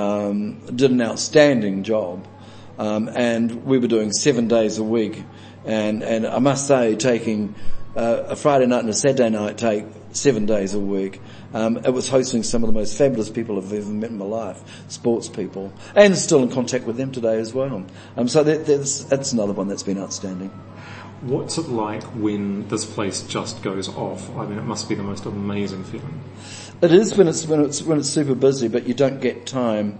um, did an outstanding job. Um, and we were doing seven days a week, and, and I must say, taking uh, a Friday night and a Saturday night take seven days a week. Um, it was hosting some of the most fabulous people I've ever met in my life, sports people, and still in contact with them today as well. Um, so that, that's, that's another one that's been outstanding. What's it like when this place just goes off? I mean, it must be the most amazing feeling. It is when it's when it's when it's super busy, but you don't get time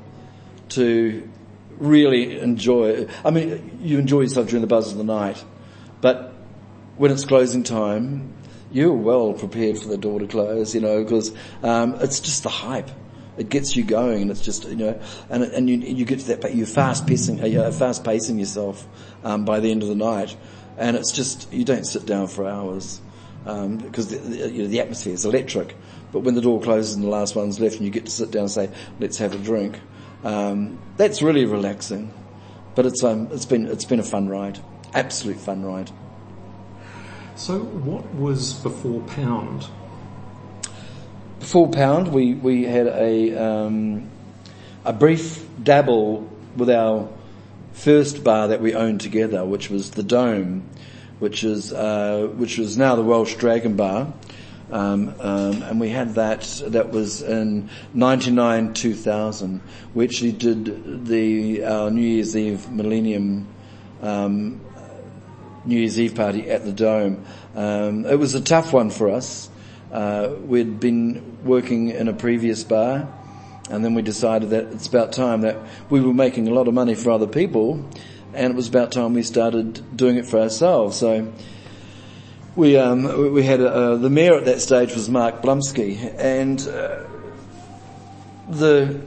to really enjoy it. I mean, you enjoy yourself during the buzz of the night, but when it's closing time, you're well prepared for the door to close, you know, because um, it's just the hype. It gets you going, and it's just, you know, and and you you get to that, you're fast pacing, you're fast pacing yourself um, by the end of the night, and it's just, you don't sit down for hours, um, because the, the, you know, the atmosphere is electric. But when the door closes and the last one's left and you get to sit down and say, let's have a drink, um, that's really relaxing. But it's, um, it's been, it's been a fun ride. Absolute fun ride. So what was before Pound? Before Pound, we, we had a, um, a brief dabble with our first bar that we owned together, which was the Dome, which is, uh, which is now the Welsh Dragon Bar. Um, um, and we had that, that was in ninety-nine, two thousand. We actually did the, our New Year's Eve Millennium, um, New Year's Eve party at the Dome. Um, it was a tough one for us. Uh, we'd been working in a previous bar, and then we decided that it's about time that we were making a lot of money for other people, and it was about time we started doing it for ourselves. So we um, we had uh, the mayor at that stage was Mark Blumsky, and uh, the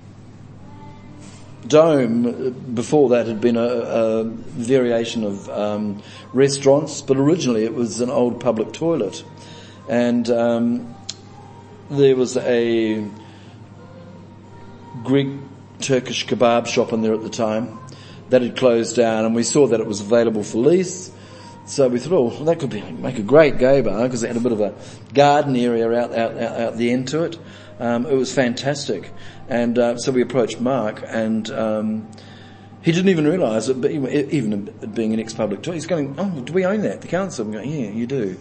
Dome before that had been a, a variation of um, restaurants, but originally it was an old public toilet, and um, there was a Greek Turkish kebab shop in there at the time that had closed down, and we saw that it was available for lease. So we thought, oh, well, that could be make a great gay bar, because it had a bit of a garden area out out out, out the end to it. Um, it was fantastic, and uh, so we approached Mark, and um, he didn't even realise it. But even, even being an ex-public toilet, he's going, "Oh, do we own that? The council?" I'm going, "Yeah, you do."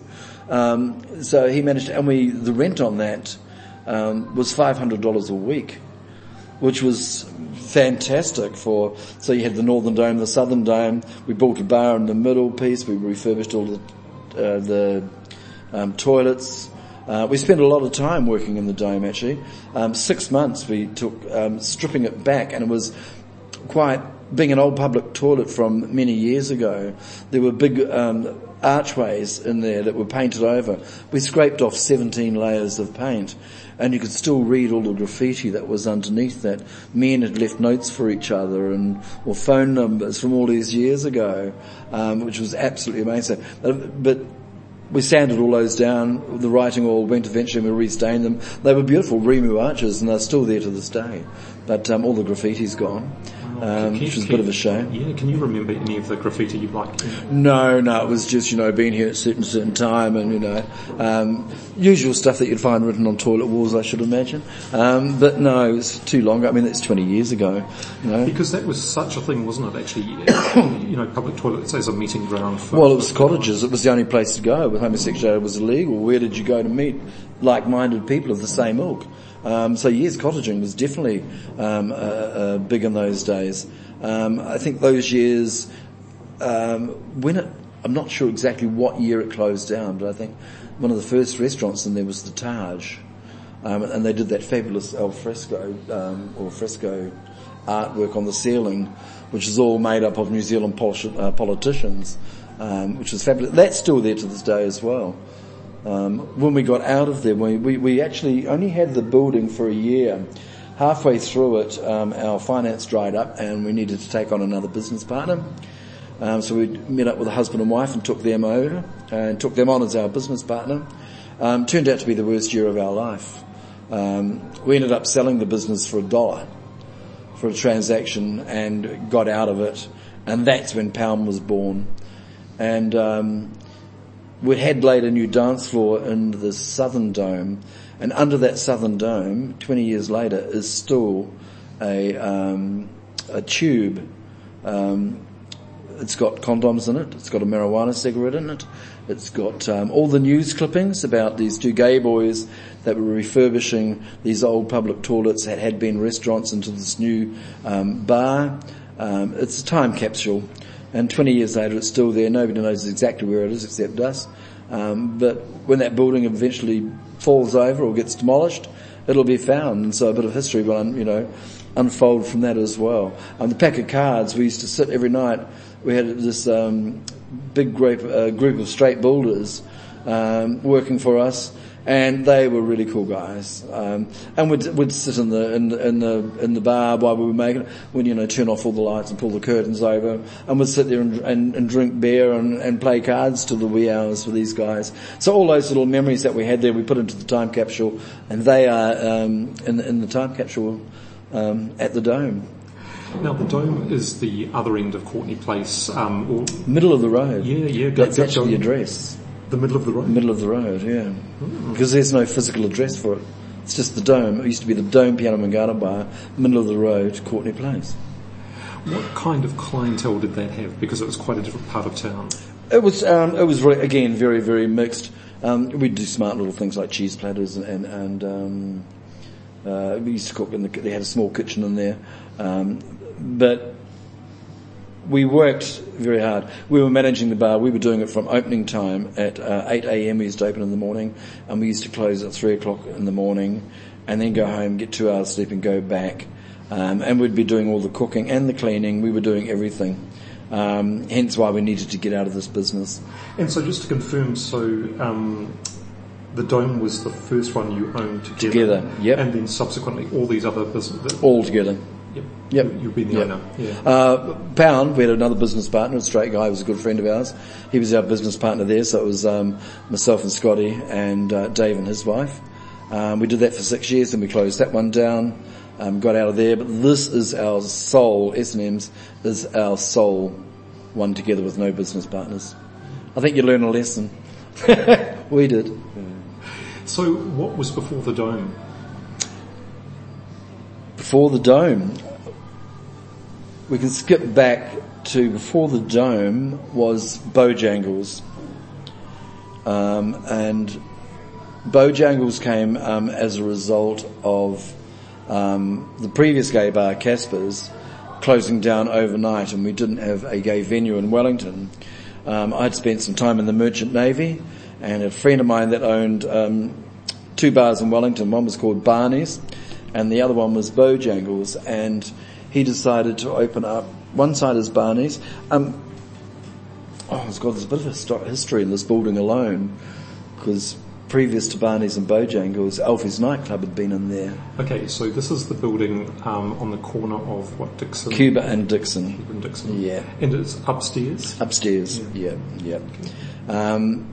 Um, so he managed, to, and we the rent on that um, was five hundred dollars a week, which was fantastic for, so you had the Northern Dome, the Southern Dome. We built a bar in the middle piece. We refurbished all the, uh, the, um, toilets. Uh, we spent a lot of time working in the Dome actually. Um, six months we took, um, stripping it back, and it was quite, being an old public toilet from many years ago, there were big, um, archways in there that were painted over. We scraped off seventeen layers of paint, and you could still read all the graffiti that was underneath that. Men had left notes for each other and or phone numbers from all these years ago, um, which was absolutely amazing. But, but we sanded all those down. The writing all went eventually, and we restained them. They were beautiful Rimu arches, and they're still there to this day. But um, all the graffiti's gone. Um, which was a bit of a shame. Yeah, can you remember any of the graffiti you liked? No, no, it was just, you know, being here at a certain, certain time, and, you know, um, usual stuff that you'd find written on toilet walls, I should imagine. Um, but no, it was too long. I mean, that's twenty years ago, you know. Because that was such a thing, wasn't it, actually? You know, public toilets as a meeting ground for... Well, it was cottages. It was the only place to go. With homosexuality was illegal. Where did you go to meet like-minded people of the same ilk? Um, so yes, cottaging was definitely um, uh, uh, big in those days. Um, I think those years, um, when it, I'm not sure exactly what year it closed down, but I think one of the first restaurants in there was the Taj, um, and they did that fabulous al fresco um, or fresco artwork on the ceiling, which is all made up of New Zealand poli- uh, politicians, um, which was fabulous. That's still there to this day as well. Um, when we got out of there, we, we, we actually only had the building for a year. Halfway through it, um, our finance dried up, and we needed to take on another business partner. Um, so we met up with a husband and wife and took them over, and took them on as our business partner. Um, turned out to be the worst year of our life. Um, we ended up selling the business for a dollar for a transaction, and got out of it, and that's when Pound was born. And um, we had laid a new dance floor in the Southern Dome, and under that Southern Dome, twenty years later, is still a um, a tube. Um, it's got condoms in it. It's got a marijuana cigarette in it. It's got um, all the news clippings about these two gay boys that were refurbishing these old public toilets that had been restaurants into this new um, bar. Um, it's a time capsule. And twenty years later, it's still there. Nobody knows exactly where it is except us. Um, but when that building eventually falls over or gets demolished, it'll be found. And so a bit of history will, you know, unfold from that as well. Um, the pack of cards, we used to sit every night. We had this um, big group, uh, group of straight builders um, working for us, And they were really cool guys. Um, and we'd, we'd sit in the, in, in the, in the bar while we were making it, we'd, you know, turn off all the lights and pull the curtains over, and we'd sit there and, and, and drink beer and, and play cards till the wee hours with these guys. So all those little memories that we had there, we put into the time capsule, and they are, um, in, in the time capsule, um, at the Dome. Now the Dome is the other end of Courtenay Place, um, or middle of the road. Yeah, yeah. That's go, actually go, the address. The middle of the road? Middle of the road, yeah. Mm. Because there's no physical address for it. It's just the Dome. It used to be the Dome Piano and Garden Bar, middle of the road, Courtenay Place. What kind of clientele did that have? Because it was quite a different part of town. It was, um, it was really, again, very, very mixed. Um, we'd do smart little things like cheese platters and, and, and um, uh, we used to cook in the, they had a small kitchen in there. Um, but we worked very hard. We were managing the bar. We were doing it from opening time at uh, eight a.m. We used to open in the morning, and we used to close at three o'clock in the morning, and then go home, get two hours sleep, and go back. Um, and we'd be doing all the cooking and the cleaning. We were doing everything. Um, hence why we needed to get out of this business. And so, just to confirm, so um, the Dome was the first one you owned together, together, yep. And then subsequently all these other businesses all together. Yep. Yep. You've been the yep. owner. Yeah. Uh, Pound, we had another business partner, a straight guy, who was a good friend of ours. He was our business partner there, so it was um, myself and Scotty and uh, Dave and his wife. Um, we did that for six years, and we closed that one down, um, got out of there. But this is our sole, S and M's is our sole one together with no business partners. I think you learn a lesson. We did. Yeah. So what was before the Dome? Before the Dome, we can skip back to before the Dome was Bojangles. Um, and Bojangles came um, as a result of um, the previous gay bar, Casper's, closing down overnight, and we didn't have a gay venue in Wellington. Um, I'd spent some time in the Merchant Navy, and a friend of mine that owned um, two bars in Wellington. One was called Barney's, and the other one was Bojangles, and he decided to open up, one side is Barney's. Um, oh, it's got there's a bit of history in this building alone, because previous to Barney's and Bojangles, Alfie's nightclub had been in there. Okay, so this is the building um, on the corner of what, Dixon? Cuba and Dixon. Cuba and Dixon. Yeah. And it's upstairs? Upstairs, yeah, yeah. yeah. Okay. Um,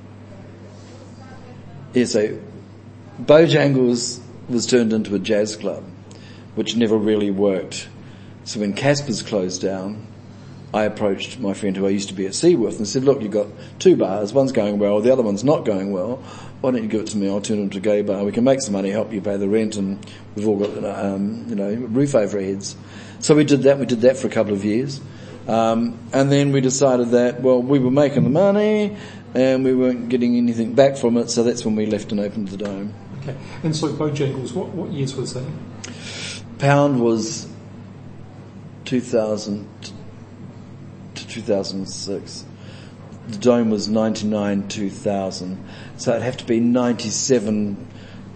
yeah, so Bojangles was turned into a jazz club, which never really worked. So when Casper's closed down, I approached my friend who I used to be at Seaworth and said, look, you've got two bars, one's going well, the other one's not going well. Why don't you give it to me? I'll turn it into a gay bar. We can make some money, help you pay the rent, and we've all got, um, you know, roof over our heads. So we did that. We did that for a couple of years. Um, and then we decided that, well, we were making the money and we weren't getting anything back from it, so that's when we left and opened the Dome. Okay. And so Bojangles, what, what years was that? Pound was two thousand to two thousand six. The Dome was ninety-nine, two thousand. So it'd have to be ninety-seven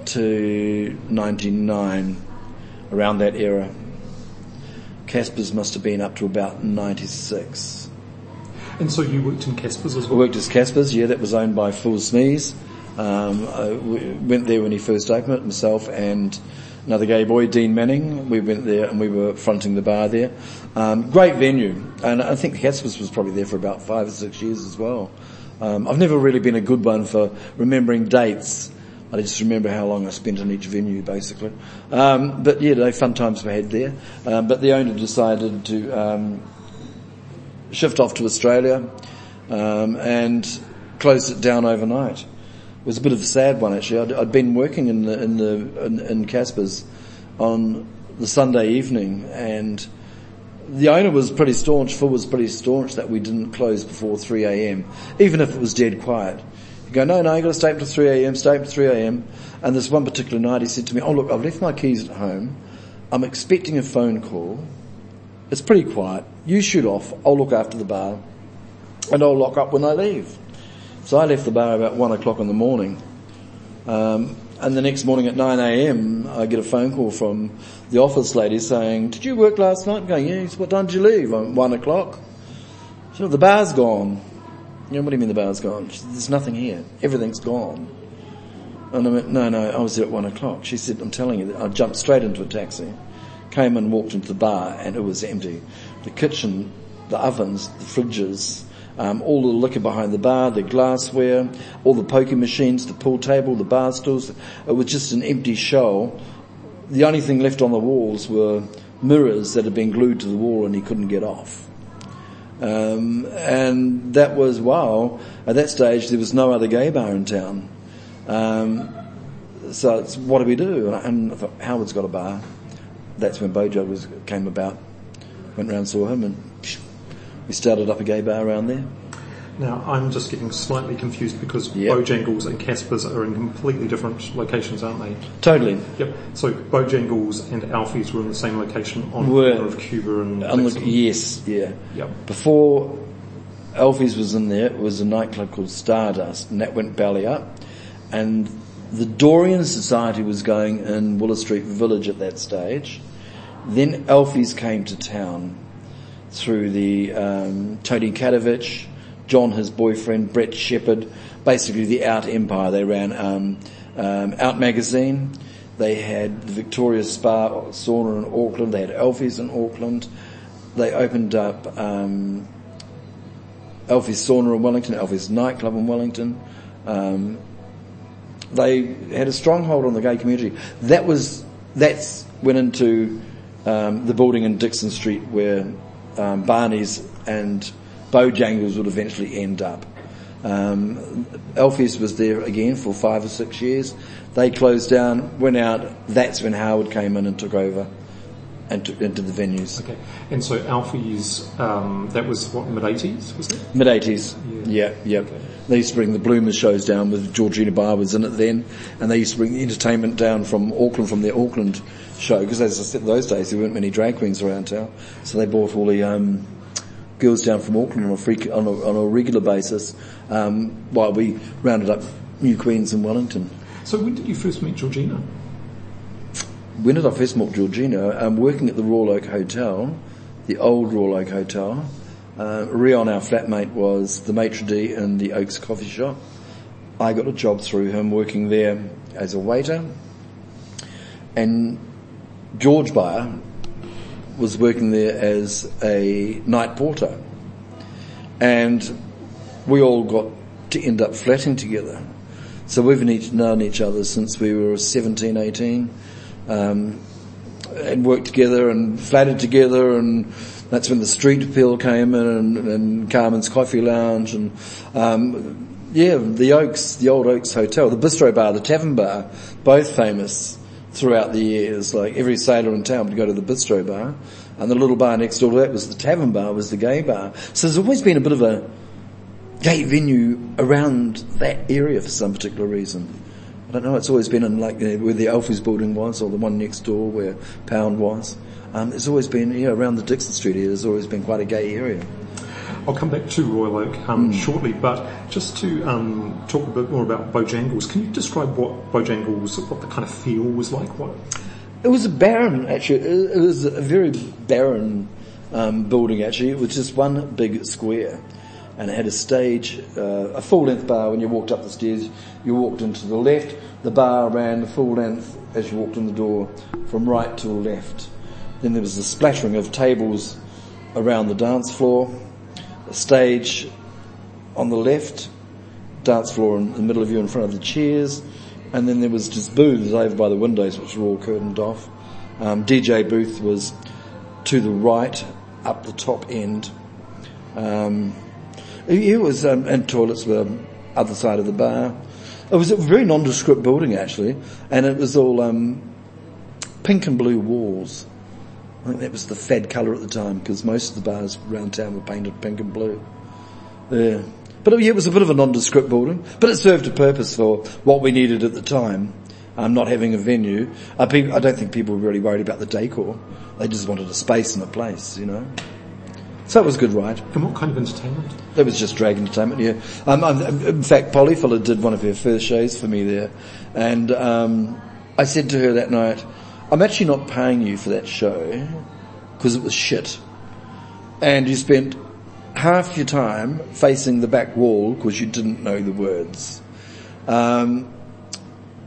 to ninety-nine, around that era. Casper's must have been up to about ninety-six. And so you worked in Casper's as well? I worked as Casper's, yeah, that was owned by Phil Sneeze. Um, I went there when he first opened it, myself and another gay boy, Dean Manning. We went there and we were fronting the bar there. Um, great venue. And I think Casper's was probably there for about five or six years as well. Um, I've never really been a good one for remembering dates. I just remember how long I spent in each venue, basically. Um, but yeah, they fun times we had there. Um, but the owner decided to um, shift off to Australia um, and closed it down overnight. It was a bit of a sad one, actually. I'd, I'd been working in the in the in, in Casper's on the Sunday evening, and the owner was pretty staunch. Phil was pretty staunch that we didn't close before three a.m. even if it was dead quiet. He'd go, no, no, you got to stay up to three a.m. Stay up to three a.m. And this one particular night, he said to me, "Oh look, I've left my keys at home. I'm expecting a phone call. It's pretty quiet. You shoot off. I'll look after the bar, and I'll lock up when I leave." So I left the bar about one o'clock in the morning. Um, and the next morning at nine a.m. I get a phone call from the office lady saying, "Did you work last night?" I'm going, "Yeah." He said, "What time did you leave?" I'm one o'clock. She said, "The bar's gone." You know, "What do you mean the bar's gone?" She said, "There's nothing here. Everything's gone." And I went, no, no, I was there at one o'clock. She said, I'm telling you, I jumped straight into a taxi, came and walked into the bar, and it was empty. The kitchen, the ovens, the fridges, um, all the liquor behind the bar, the glassware, all the poker machines, the pool table, the bar stools. It was just an empty shell. The only thing left on the walls were mirrors that had been glued to the wall and he couldn't get off. Um, and that was, wow, at that stage there was no other gay bar in town. Um, so it's, what do we do? And I thought, Howard's got a bar. That's when Bojangles came about. Went round, saw him, and we started up a gay bar around there. Now, I'm just getting slightly confused because Yep. Bojangles and Casper's are in completely different locations, aren't they? Totally. Yep. So Bojangles and Alfie's were in the same location on Were- the corner of Cuba and And look, Dixon. yes, yeah. Yep. Before Alfie's was in there, it was a nightclub called Stardust, and that went belly up. And the Dorian Society was going in Willa Street Village at that stage. Then Alfie's came to town through the um, Tony Katovich, John, his boyfriend, Brett Shepherd, basically the Out Empire. They ran um, um, Out Magazine. They had the Victoria Spa Sauna in Auckland. They had Alfie's in Auckland. They opened up um, Alfie's Sauna in Wellington, Alfie's Nightclub in Wellington. Um, they had a stronghold on the gay community. That was that's went into um, the building in Dixon Street where um, Barney's and Bojangles would eventually end up. Um, Alfie's was there again for five or six years. They closed down, went out. That's when Howard came in and took over and took into the venues. Okay. And so Alfie's, um, that was what, mid-eighties, was it? Mid eighties. Yeah. Yeah, yeah. Okay. They used to bring the Bloomers shows down with Georgina Barr was in it then, and they used to bring the entertainment down from Auckland, from their Auckland show, because as I said, those days there weren't many drag queens around town, so they brought all the um, girls down from Auckland on a, freak, on a, on a regular basis, um, while we rounded up new queens in Wellington. So when did you first meet Georgina? When did I first meet Georgina? I'm working at the Royal Oak Hotel, the old Royal Oak Hotel. Uh, Rion, our flatmate, was the maitre d' in the Oaks coffee shop. I got a job through him working there as a waiter. And George Bayer was working there as a night porter. And we all got to end up flatting together. So we've known each other since we were seventeen, eighteen. Um, and worked together and flatted together, and that's when the Street Appeal came in, and, and Carmen's Coffee Lounge, and um, yeah, the Oaks, the old Oaks Hotel, the Bistro Bar, the Tavern Bar, both famous throughout the years. Like every sailor in town would go to the Bistro Bar, and the little bar next door to that was the Tavern Bar, was the gay bar. So there's always been a bit of a gay venue around that area for some particular reason. I don't know, it's always been in like where the Alfie's building was, or the one next door where Pound was. Um, it's always been, you know, around the Dixon Street area, there's always been quite a gay area. I'll come back to Royal Oak um, Mm. shortly, but just to um, talk a bit more about Bojangles, can you describe what Bojangles, what the kind of feel was like? What? It was a barren, actually. It it was a very barren um, building, actually. It was just one big square. And it had a stage, uh, a full-length bar. When you walked up the stairs, you walked into the left. The bar ran the full length as you walked in the door, from right to left. Then there was a splattering of tables around the dance floor, a stage on the left, dance floor in the middle of you in front of the chairs, and then there was just booths over by the windows, which were all curtained off. Um, D J booth was to the right, up the top end. Um, It was, um, and toilets were other side of the bar. It was a very nondescript building actually, and it was all um, pink and blue walls. I think that was the fad colour at the time, because most of the bars around town were painted pink and blue. Yeah. But yeah, it was a bit of a nondescript building, but it served a purpose for what we needed at the time. Um, not having a venue. Uh, people, I don't think people were really worried about the decor. They just wanted a space and a place, you know. So it was a good ride. And what kind of entertainment? It was just drag entertainment, yeah. Um, um, in fact, Polyfilla did one of her first shows for me there. And um, I said to her that night, I'm actually not paying you for that show because it was shit. And you spent half your time facing the back wall because you didn't know the words. Um,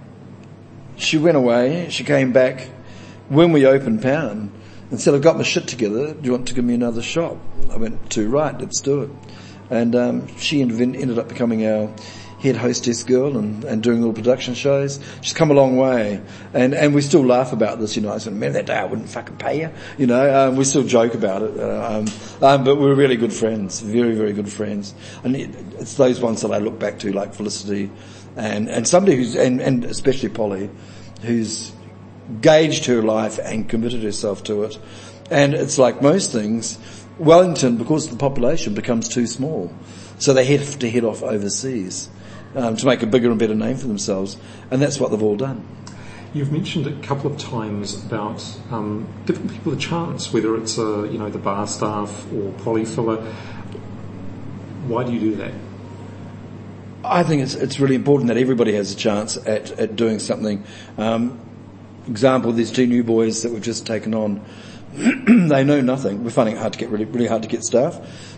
she went away, she came back when we opened Pound and said, I've got my shit together, do you want to give me another shot? I went, too right, let's do it. And um, she ended up becoming our head hostess girl and, and doing all production shows. She's come a long way. And, and we still laugh about this, you know. I said, man, that day I wouldn't fucking pay you. You know, um, we still joke about it. Uh, um, um, but we're really good friends. Very, very good friends. And it, it's those ones that I look back to, like Felicity and, and somebody who's, and, and especially Polly, who's gauged her life and committed herself to it. And it's like most things, Wellington, because the population becomes too small. So they have to head off overseas. Um, to make a bigger and better name for themselves, and that's what they've all done. You've mentioned a couple of times about um, giving people a chance, whether it's uh, you know the bar staff or polyfiller. Why do you do that? I think it's it's really important that everybody has a chance at, at doing something. Um, example: these two new boys that we've just taken on, they know nothing. We're finding it hard to get really really hard to get staff.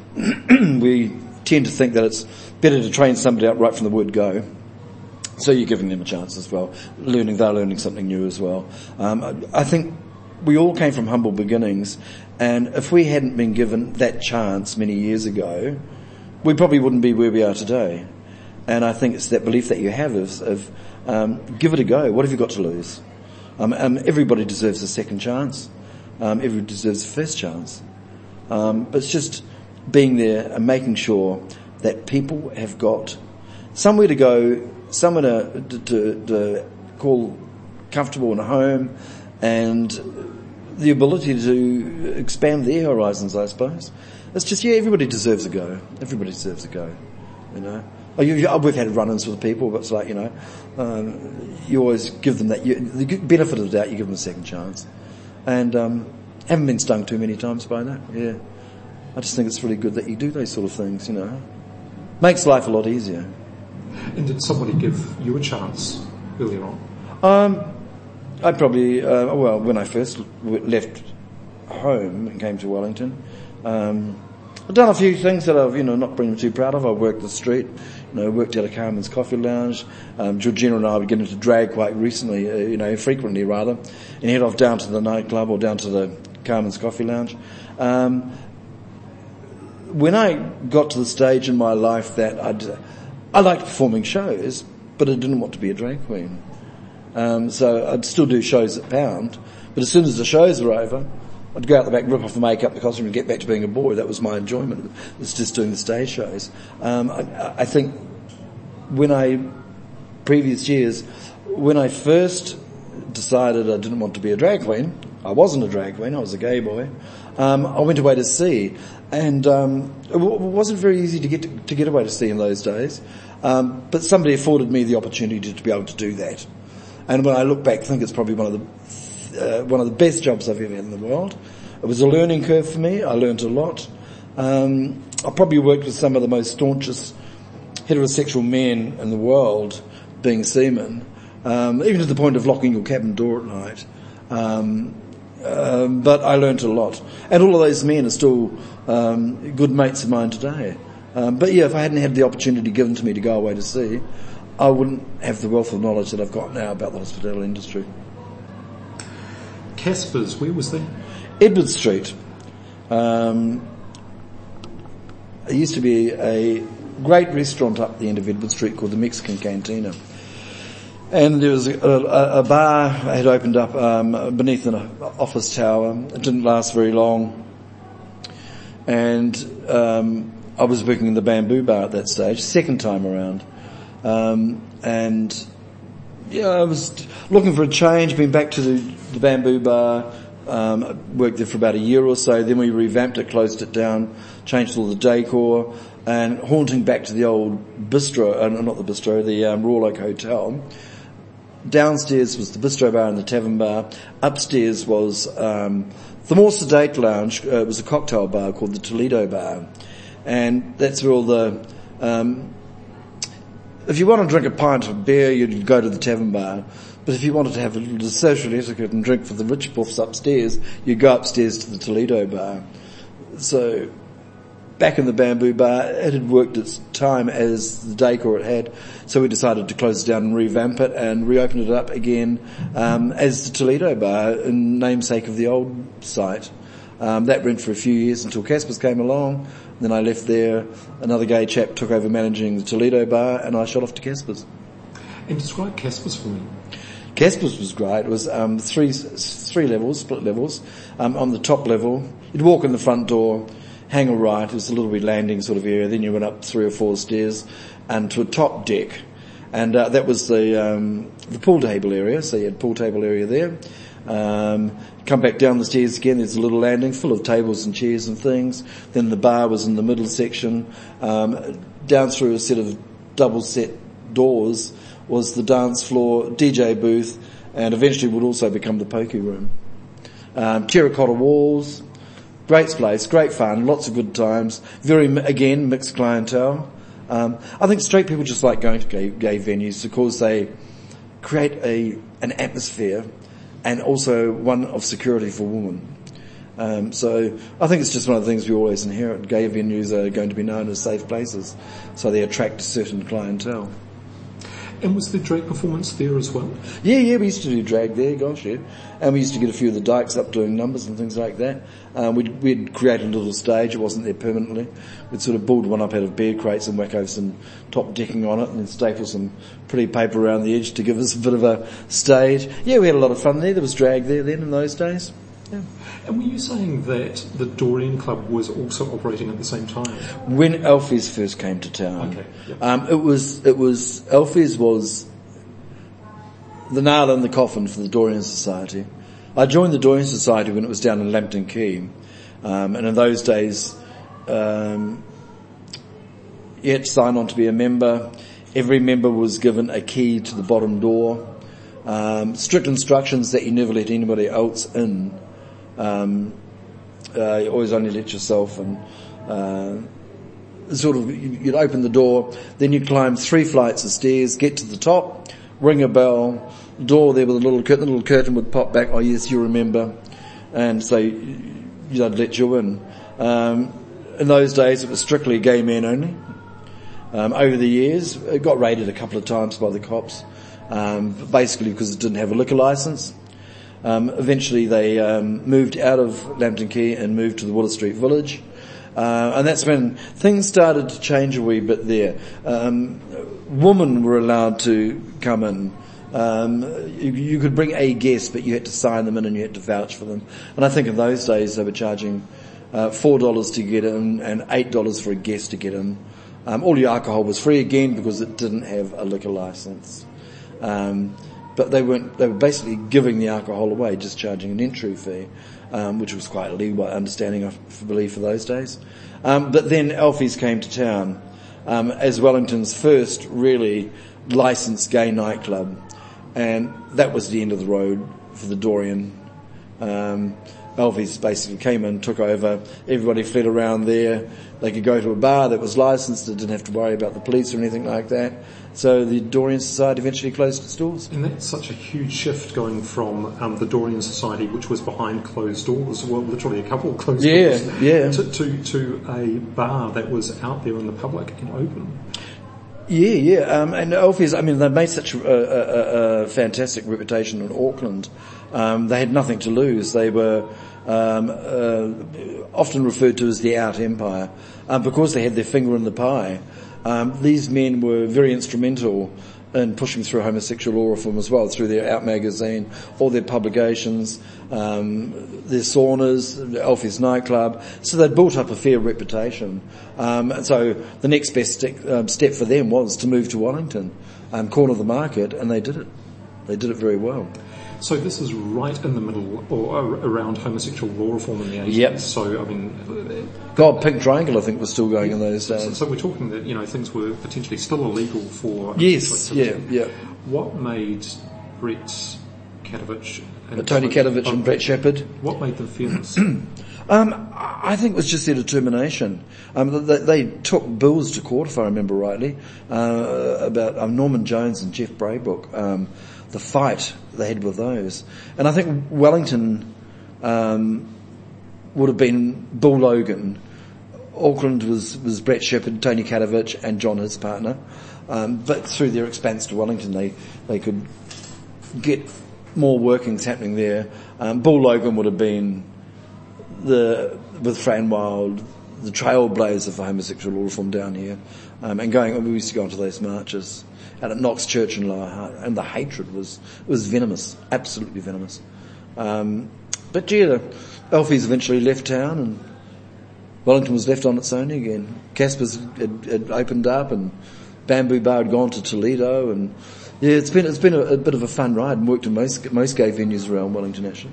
We tend to think that it's better to train somebody up right from the word go. So you're giving them a chance as well. Learning, they're learning something new as well. Um, I, I think we all came from humble beginnings, and if we hadn't been given that chance many years ago, we probably wouldn't be where we are today. And I think it's that belief that you have of, of um, give it a go. What have you got to lose? Um, um, everybody deserves a second chance. Um, everybody deserves a first chance. Um, but it's just being there and making sure that people have got somewhere to go, somewhere to, to, to call comfortable in a home, and the ability to expand their horizons, I suppose. It's just, yeah, everybody deserves a go. Everybody deserves a go, you know. Oh, you, you, we've had run-ins with people, but it's like, you know, um, you always give them that, you, the benefit of the doubt, you give them a second chance. And um, haven't been stung too many times by that, yeah. I just think it's really good that you do those sort of things, you know. Makes life a lot easier. And did somebody give you a chance earlier on? Um, I probably, uh, well, when I first left home and came to Wellington, um, I've done a few things that I've, you know, not been too proud of. I worked the street, you know, worked at a Carmen's Coffee Lounge. Um, Georgina and I were getting into drag quite recently, uh, you know, frequently rather, and head off down to the nightclub or down to the Carmen's Coffee Lounge. Um, When I got to the stage in my life that I'd, I liked performing shows, but I didn't want to be a drag queen. Um, so I'd still do shows at Pound, but as soon as the shows were over, I'd go out the back, rip off the makeup, the costume, and get back to being a boy. That was my enjoyment. It's just doing the stage shows. Um, I, I think when I, previous years, when I first decided I didn't want to be a drag queen, I wasn't a drag queen, I was a gay boy, um, I went away to sea. And um, it w- wasn't very easy to get to, to get away to sea in those days, um, but somebody afforded me the opportunity to be able to do that. And when I look back, I think it's probably one of the uh, one of the best jobs I've ever had in the world. It was a learning curve for me. I learned a lot. Um, I probably worked with some of the most staunchest heterosexual men in the world, being seamen, um, even to the point of locking your cabin door at night. Um, Um, but I learnt a lot. And all of those men are still um, good mates of mine today. Um, but yeah, if I hadn't had the opportunity given to me to go away to sea, I wouldn't have the wealth of knowledge that I've got now about the hospitality industry. Casper's, where was that? Edward Street. Um, it used to be a great restaurant up the end of Edward Street called the Mexican Cantina. And there was a, a, a bar had opened up um, beneath an office tower. It didn't last very long. And um, I was working in the Bamboo Bar at that stage, second time around. Um, and yeah, I was looking for a change, been back to the, the Bamboo Bar, um, I worked there for about a year or so. Then we revamped it, closed it down, changed all the decor, and haunting back to the old bistro, uh, not the bistro, the um, Royal Oak Hotel. Downstairs was the bistro bar and the tavern bar. Upstairs was um, the more sedate lounge. Uh, it was a cocktail bar called the Toledo Bar, and that's where all the um, if you want to drink a pint of beer, you'd go to the tavern bar. But if you wanted to have a little social etiquette and drink for the rich buffs upstairs, you go upstairs to the Toledo Bar. So back in the Bamboo Bar. It had worked its time as the decor it had, so we decided to close it down and revamp it and reopen it up again um, as the Toledo Bar, in namesake of the old site. Um, that went for a few years until Caspers came along. Then I left there. Another gay chap took over managing the Toledo Bar, and I shot off to Caspers. And describe Caspers for me. Caspers was great. It was um, three three levels, split levels. Um, on the top level, you'd walk in the front door, hang a right. It was a little bit landing sort of area. Then you went up three or four stairs and to a top deck, and uh, that was the um, the pool table area. So you had pool table area there. Um, come back down the stairs again, there's a little landing full of tables and chairs and things. Then the bar was in the middle section. Um, down through a set of double set doors was the dance floor, D J booth, and eventually would also become the pokie room. Um, terracotta walls, great place, great fun, lots of good times. Very, again, mixed clientele. Um, I think straight people just like going to gay, gay venues because they create a an atmosphere and also one of security for women. Um, so I think it's just one of the things we always inherit. Gay venues are going to be known as safe places, so they attract a certain clientele. And was there drag performance there as well? Yeah, yeah, we used to do drag there, gosh, yeah. And we used to get a few of the dykes up doing numbers and things like that. Um, we'd, we'd create a little stage, it wasn't there permanently. We'd sort of build one up out of beer crates and whack over some top decking on it and then staple some pretty paper around the edge to give us a bit of a stage. Yeah, we had a lot of fun there. There was drag there then in those days. Yeah. And were you saying that the Dorian Club was also operating at the same time? When Alfez first came to town, okay, yep. um, it was, it was, Alfez was the nail in the coffin for the Dorian Society. I joined the Dorian Society when it was down in Lambton Quay, um, and in those days, um, you had to sign on to be a member. Every member was given a key to the bottom door, um, strict instructions that you never let anybody else in. Um, uh, you always only let yourself and, uh, sort of, you'd open the door, then you'd climb three flights of stairs, get to the top, ring a bell, door there with a little curtain, the little curtain would pop back, oh yes, you remember, and so you'd let you in. Um, in those days it was strictly gay men only. Um, over the years, it got raided a couple of times by the cops, um, basically because it didn't have a liquor license. Um, eventually they um, moved out of Lambton Quay and moved to the Waller Street Village. Uh, and that's when things started to change a wee bit there. Um, women were allowed to come in. Um, you, you could bring a guest, but you had to sign them in and you had to vouch for them. And I think in those days they were charging uh, four dollars to get in and eight dollars for a guest to get in. Um, all your alcohol was free again because it didn't have a liquor license. Um, But they weren't, they were basically giving the alcohol away, just charging an entry fee, um, which was quite a legal understanding, I believe, for those days. Um, but then Alfez came to town, um, as Wellington's first really licensed gay nightclub. And that was the end of the road for the Dorian. Um, Alfez basically came in, took over, everybody fled around there. They could go to a bar that was licensed, they didn't have to worry about the police or anything like that. So the Dorian Society eventually closed its doors. And that's such a huge shift going from um, the Dorian Society, which was behind closed doors, well, literally a couple of closed yeah, doors, yeah. To, to, to a bar that was out there in the public and open. Yeah, yeah, um, and Alfez, I mean, they made such a, a, a fantastic reputation in Auckland. Um, they had nothing to lose. They were um, uh, often referred to as the out empire um, because they had their finger in the pie. Um, these men were very instrumental in pushing through homosexual law reform as well, through their Out magazine, all their publications, um, their saunas, Alfez nightclub. So they'd built up a fair reputation. Um, and so the next best step, um, step for them was to move to Wellington, um, corner the market, and they did it. They did it very well. So this is right in the middle, or around homosexual law reform in the eighties. Yep. So, I mean... God, Pink Triangle, I think, was still going in those days. So, so we're talking that, you know, things were potentially still illegal for... Yes, yeah, yeah. What made Brett Katovich... And Tony Katovich and Brett Shepherd. What made them famous? um, I think it was just their determination. Um, they, they took bills to court, if I remember rightly, uh, about um, Norman Jones and Jeff Braybrook. Um, the fight they had with those. And I think Wellington um, would have been Bill Logan Auckland was, was Brett Shepherd, Tony Katovich and John, his partner. Um, but through their expanse to Wellington, they, they could get more workings happening there. Um, Bull Logan would have been the, with Fran Wild, the trailblazer for homosexual law reform down here. Um, and going, we used to go onto those marches out at Knox Church in Lower Hutt, and the hatred was, was venomous, absolutely venomous. Um, but yeah, the Alfies eventually left town and Wellington was left on its own again. Casper's had, had opened up and Bamboo Bar had gone to Toledo, and yeah, it's been, it's been a, a bit of a fun ride, and worked in most, most gay venues around Wellington actually.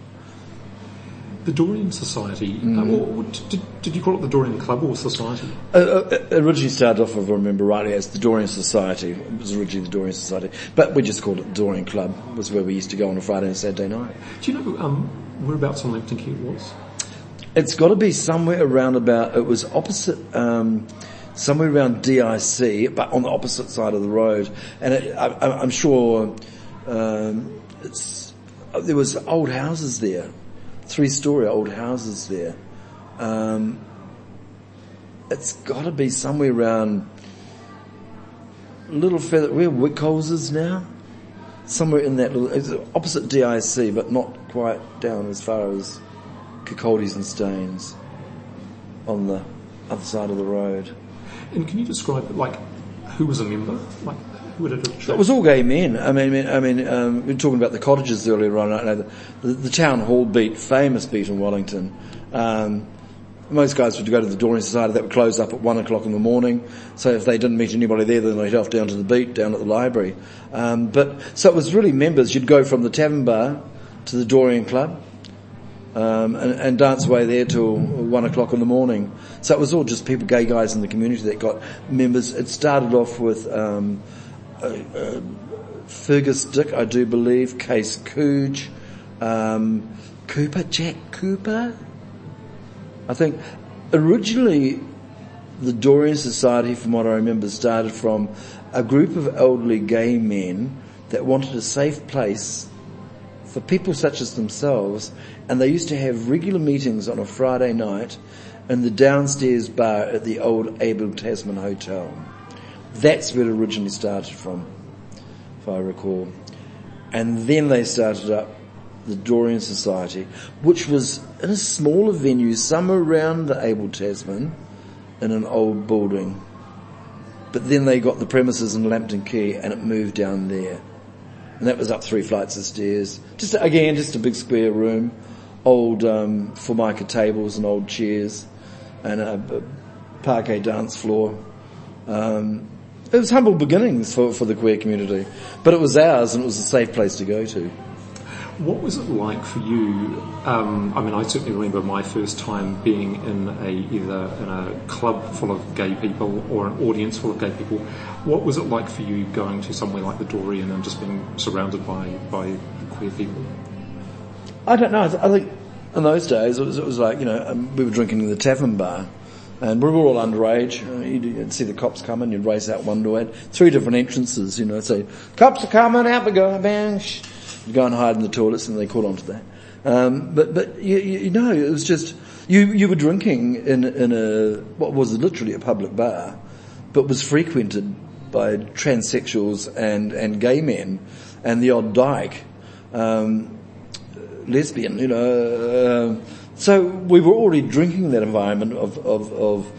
The Dorian Society, Mm. uh, or, did, did you call it the Dorian Club or Society? Uh, uh, it originally started off, if I remember rightly, as the Dorian Society. It was originally the Dorian Society, but we just called it the Dorian Club. It was where we used to go on a Friday and Saturday night. Do you know um, whereabouts on Lambton Quay it was? It's got to be somewhere around about, it was opposite, um, somewhere around D I C, but on the opposite side of the road. And it, I, I'm sure, um, it's, there was old houses there, three-story old houses there. Um, it's got to be somewhere around a little further, where Wickholes is now? Somewhere in that little, it's opposite D I C, but not quite down as far as Kirkcaldy's and Staines on the other side of the road. And can you describe, like, who was a member? Like, who would it attract? It was all gay men. I mean, I mean, um, we were talking about the cottages earlier on. I know the, the, the town hall beat, famous beat in Wellington. Um, most guys would go to the Dorian Society. That would close up at one o'clock in the morning. So if they didn't meet anybody there, then they'd head off down to the beat, down at the library. Um, but, so it was really members. You'd go from the tavern bar to the Dorian Club. Um, and, and dance away there till one o'clock in the morning. So it was all just people, gay guys in the community that got members. It started off with, um, uh, uh, Fergus Dick, I do believe, Case Cooge, um, Cooper, Jack Cooper. I think originally the Dorian Society, from what I remember, started from a group of elderly gay men that wanted a safe place for people such as themselves, and they used to have regular meetings on a Friday night in the downstairs bar at the old Abel Tasman Hotel. That's where it originally started from, if I recall. And then they started up the Dorian Society, which was in a smaller venue somewhere around the Abel Tasman in an old building. But then they got the premises in Lambton Quay and it moved down there. And that was up three flights of stairs. Just, again, just a big square room. Old, um, Formica tables and old chairs. And a, a parquet dance floor. Um, it was humble beginnings for, for the queer community. But it was ours and it was a safe place to go to. What was it like for you? Um, I mean, I certainly remember my first time being in a either in a club full of gay people or an audience full of gay people. What was it like for you going to somewhere like the Dorian and just being surrounded by by queer people? I don't know. I think in those days it was, it was like, you know, um, we were drinking in the tavern bar. And we were all underage. Uh, you'd, you'd see the cops coming, you'd race out one door. Had three different entrances, you know. So, cops are coming, out we go, bang. You'd go and hide in the toilets, and they caught on to that. Um, but but you, you know, it was just you you were drinking in in a what was literally a public bar, but was frequented by transsexuals and and gay men, and the odd dyke, um, lesbian, you know. Uh, So we were already drinking in that environment of, of, of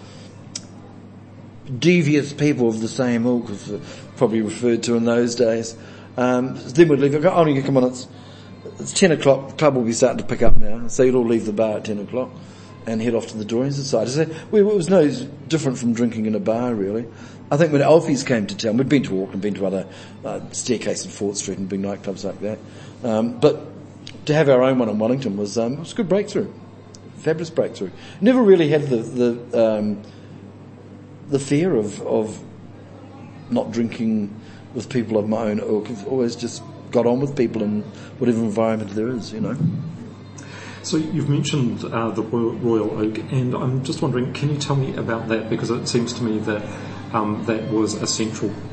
devious people of the same ilk, as probably referred to in those days. Um, then we'd leave. Oh, you come on, it's, it's ten o'clock. The club will be starting to pick up now. So you'd all leave the bar at ten o'clock and head off to the Dorian Society. So we, it was no different from drinking in a bar, really. I think when Alfies came to town, we'd been to Auckland, been to other uh, Staircase and Fort Street and big nightclubs like that. Um, but to have our own one in Wellington was um, it was a good breakthrough. Fabulous breakthrough. Never really had the the um, the fear of of not drinking with people of my own ilk. I've always just got on with people in whatever environment there is, you know. So you've mentioned uh, the Royal Oak, and I'm just wondering, can you tell me about that? Because it seems to me that um, that was a central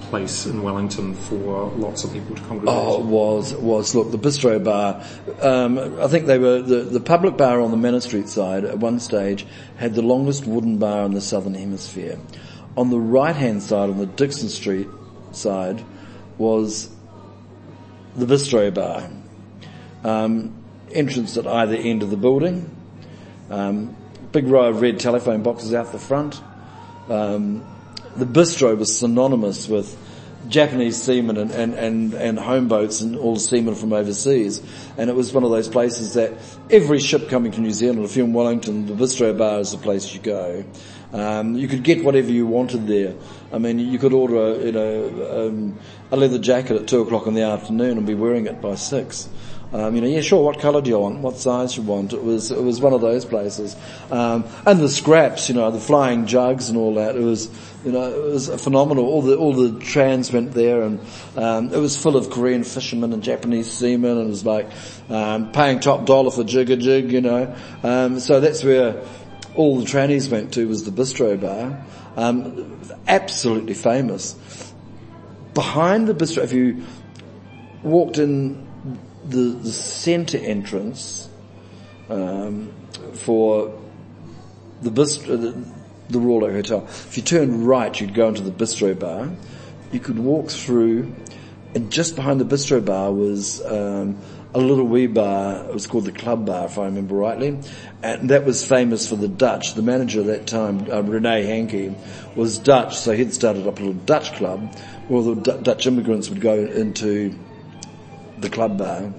place in Wellington for lots of people to congregate. Oh, it was, it was. Look, the Bistro Bar, um, I think they were, the, the public bar on the Manor Street side at one stage had the longest wooden bar in the Southern Hemisphere. On the right-hand side, on the Dixon Street side, was the Bistro Bar. Um, entrance at either end of the building. Um, big row of red telephone boxes out the front. Um, the bistro was synonymous with Japanese seamen and, and, and, and home boats and all the seamen from overseas. And it was one of those places that every ship coming to New Zealand, if you're in Wellington, the Bistro Bar is the place you go. Um, you could get whatever you wanted there. I mean, you could order a, you know, um, a leather jacket at two o'clock in the afternoon and be wearing it by six. Um, you know, yeah, sure, what colour do you want? What size you want? It was, it was one of those places. Um, and the scraps, you know, the flying jugs and all that, it was, you know, it was phenomenal. All the, all the trans went there and, um, it was full of Korean fishermen and Japanese seamen and it was like, um, paying top dollar for jig a jig, you know. Um, so that's where all the trannies went to, was the Bistro Bar. Um, absolutely famous. Behind the bistro, if you walked in the, the centre entrance um, for the bistro, the, the Royal Oak Hotel, if you turned right, you'd go into the Bistro Bar. You could walk through, and just behind the Bistro Bar was um, a little wee bar. It was called the Club Bar, if I remember rightly, and that was famous for the Dutch. The manager at that time, uh, Rene Hankey, was Dutch, so he'd started up a little Dutch club where the D- Dutch immigrants would go into the Club Bar,